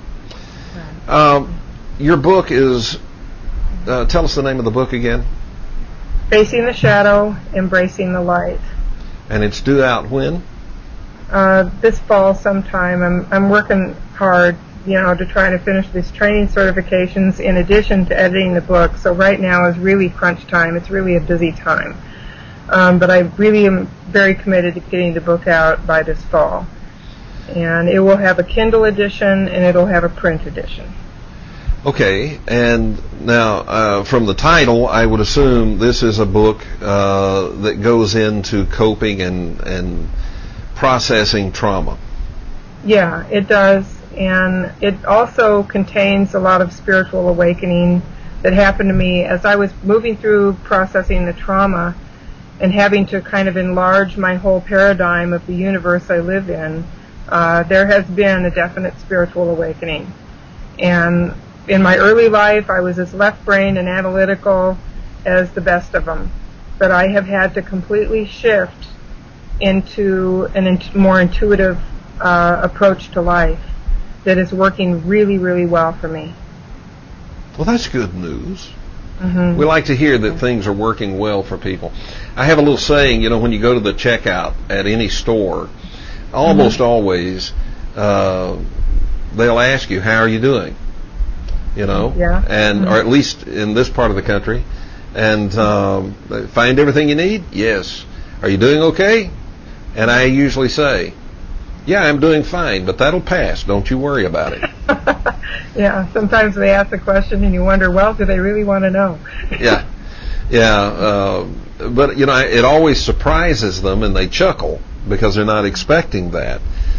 Speaker 2: Your book is, tell us the name of the book again.
Speaker 3: Facing the Shadow, Embracing the Light.
Speaker 2: And it's due out when?
Speaker 3: This fall sometime. I'm working hard, to try to finish these training certifications in addition to editing the book. So right now is really crunch time. It's really a busy time. But I really am very committed to getting the book out by this fall. And it will have a Kindle edition, and it'll have a print edition.
Speaker 2: Okay, and now from the title, I would assume this is a book that goes into coping and processing trauma.
Speaker 3: Yeah, it does, and it also contains a lot of spiritual awakening that happened to me as I was moving through processing the trauma and having to kind of enlarge my whole paradigm of the universe I live in. There has been a definite spiritual awakening. And in my early life, I was as left-brained and analytical as the best of them. But I have had to completely shift into a more intuitive approach to life that is working really, really well for me.
Speaker 2: Well, that's good news.
Speaker 3: Mm-hmm.
Speaker 2: We like to hear that things are working well for people. I have a little saying, when you go to the checkout at any store, almost always they'll ask you, how are you doing? you know,
Speaker 3: Yeah.
Speaker 2: and or at least in this part of the country, and find everything you need. Yes. Are you doing okay? And I usually say, yeah, I'm doing fine, but that'll pass. Don't you worry about it.
Speaker 3: Yeah, sometimes they ask the question and you wonder, well, do they really want to know?
Speaker 2: Yeah. But, you know, it always surprises them and they chuckle because they're not expecting that.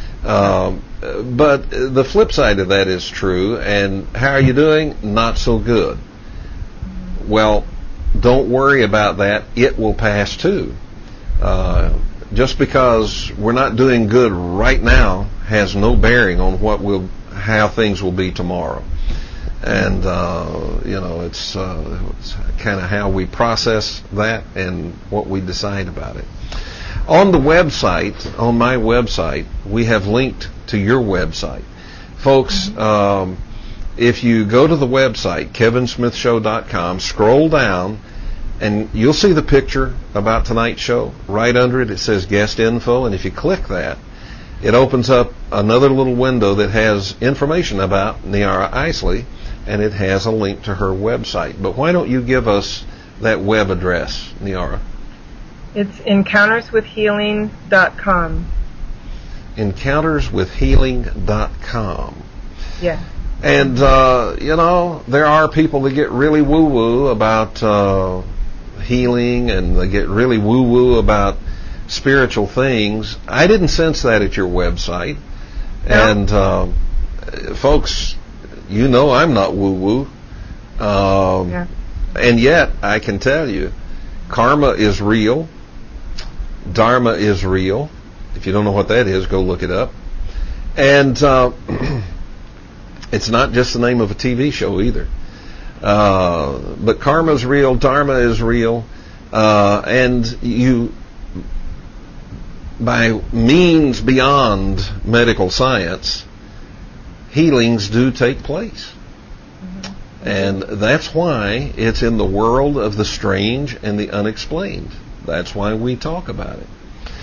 Speaker 2: But the flip side of that is true. And how are you doing? Not so good. Well, don't worry about that. It will pass too. Just because we're not doing good right now has no bearing on how things will be tomorrow. And you know, it's kind of how we process that and what we decide about it. On the website, on my website, we have linked to your website, folks. If you go to the website kevinsmithshow.com, scroll down, and you'll see the picture about tonight's show. Right under it, it says guest info, and if you click that, it opens up another little window that has information about Niara Isley, and it has a link to her website. But why don't you give us that web address, Niara?
Speaker 3: It's encounterswithhealing.com.
Speaker 2: Encounterswithhealing.com.
Speaker 3: Yeah.
Speaker 2: And, you know, there are people that get really woo-woo about healing, and they get really woo-woo about spiritual things. I didn't sense that at your website. No. And, folks, you know I'm not woo-woo. Yeah. And yet, I can tell you, karma is real. Dharma is real. If you don't know what that is, go look it up. And it's not just the name of a TV show either. But karma is real, dharma is real, and you, by means beyond medical science, healings do take place. And that's why it's in the world of the strange and the unexplained. That's why we talk about it.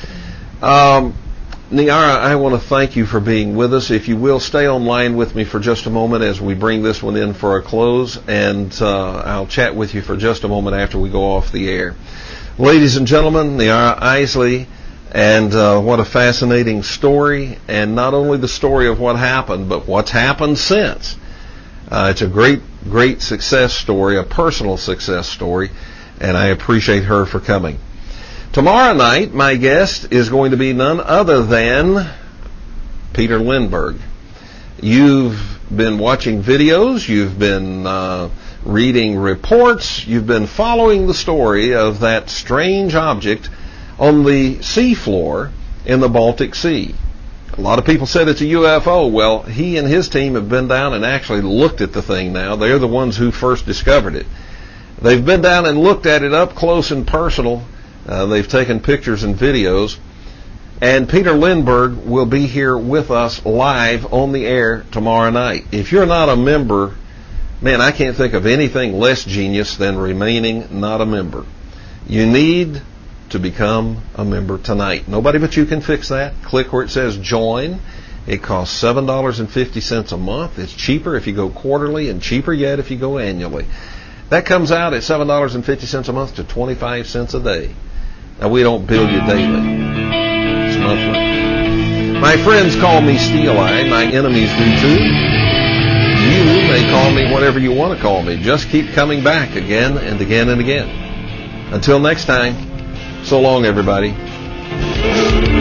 Speaker 2: Niara, I want to thank you for being with us. If you will, stay online with me for just a moment as we bring this one in for a close, and I'll chat with you for just a moment after we go off the air. Ladies and gentlemen, Niara Isley, and what a fascinating story, and not only the story of what happened, but what's happened since. It's a great, great success story, a personal success story, and I appreciate her for coming. Tomorrow night, my guest is going to be none other than Peter Lindbergh. You've been watching videos, you've been reading reports, you've been following the story of that strange object on the seafloor in the Baltic Sea. A lot of people said it's a UFO. Well, he and his team have been down and actually looked at the thing now. They're the ones who first discovered it. They've been down and looked at it up close and personal. They've taken pictures and videos. And Peter Lindbergh will be here with us live on the air tomorrow night. If you're not a member, man, I can't think of anything less genius than remaining not a member. You need to become a member tonight. Nobody but you can fix that. Click where it says join. It costs $7.50 a month. It's cheaper if you go quarterly and cheaper yet if you go annually. That comes out at $7.50 a month to 25 cents a day. Now, we don't bill you daily. It's monthly. My friends call me Steel-Eye. My enemies do too. You may call me whatever you want to call me. Just keep coming back again and again and again. Until next time, so long, everybody.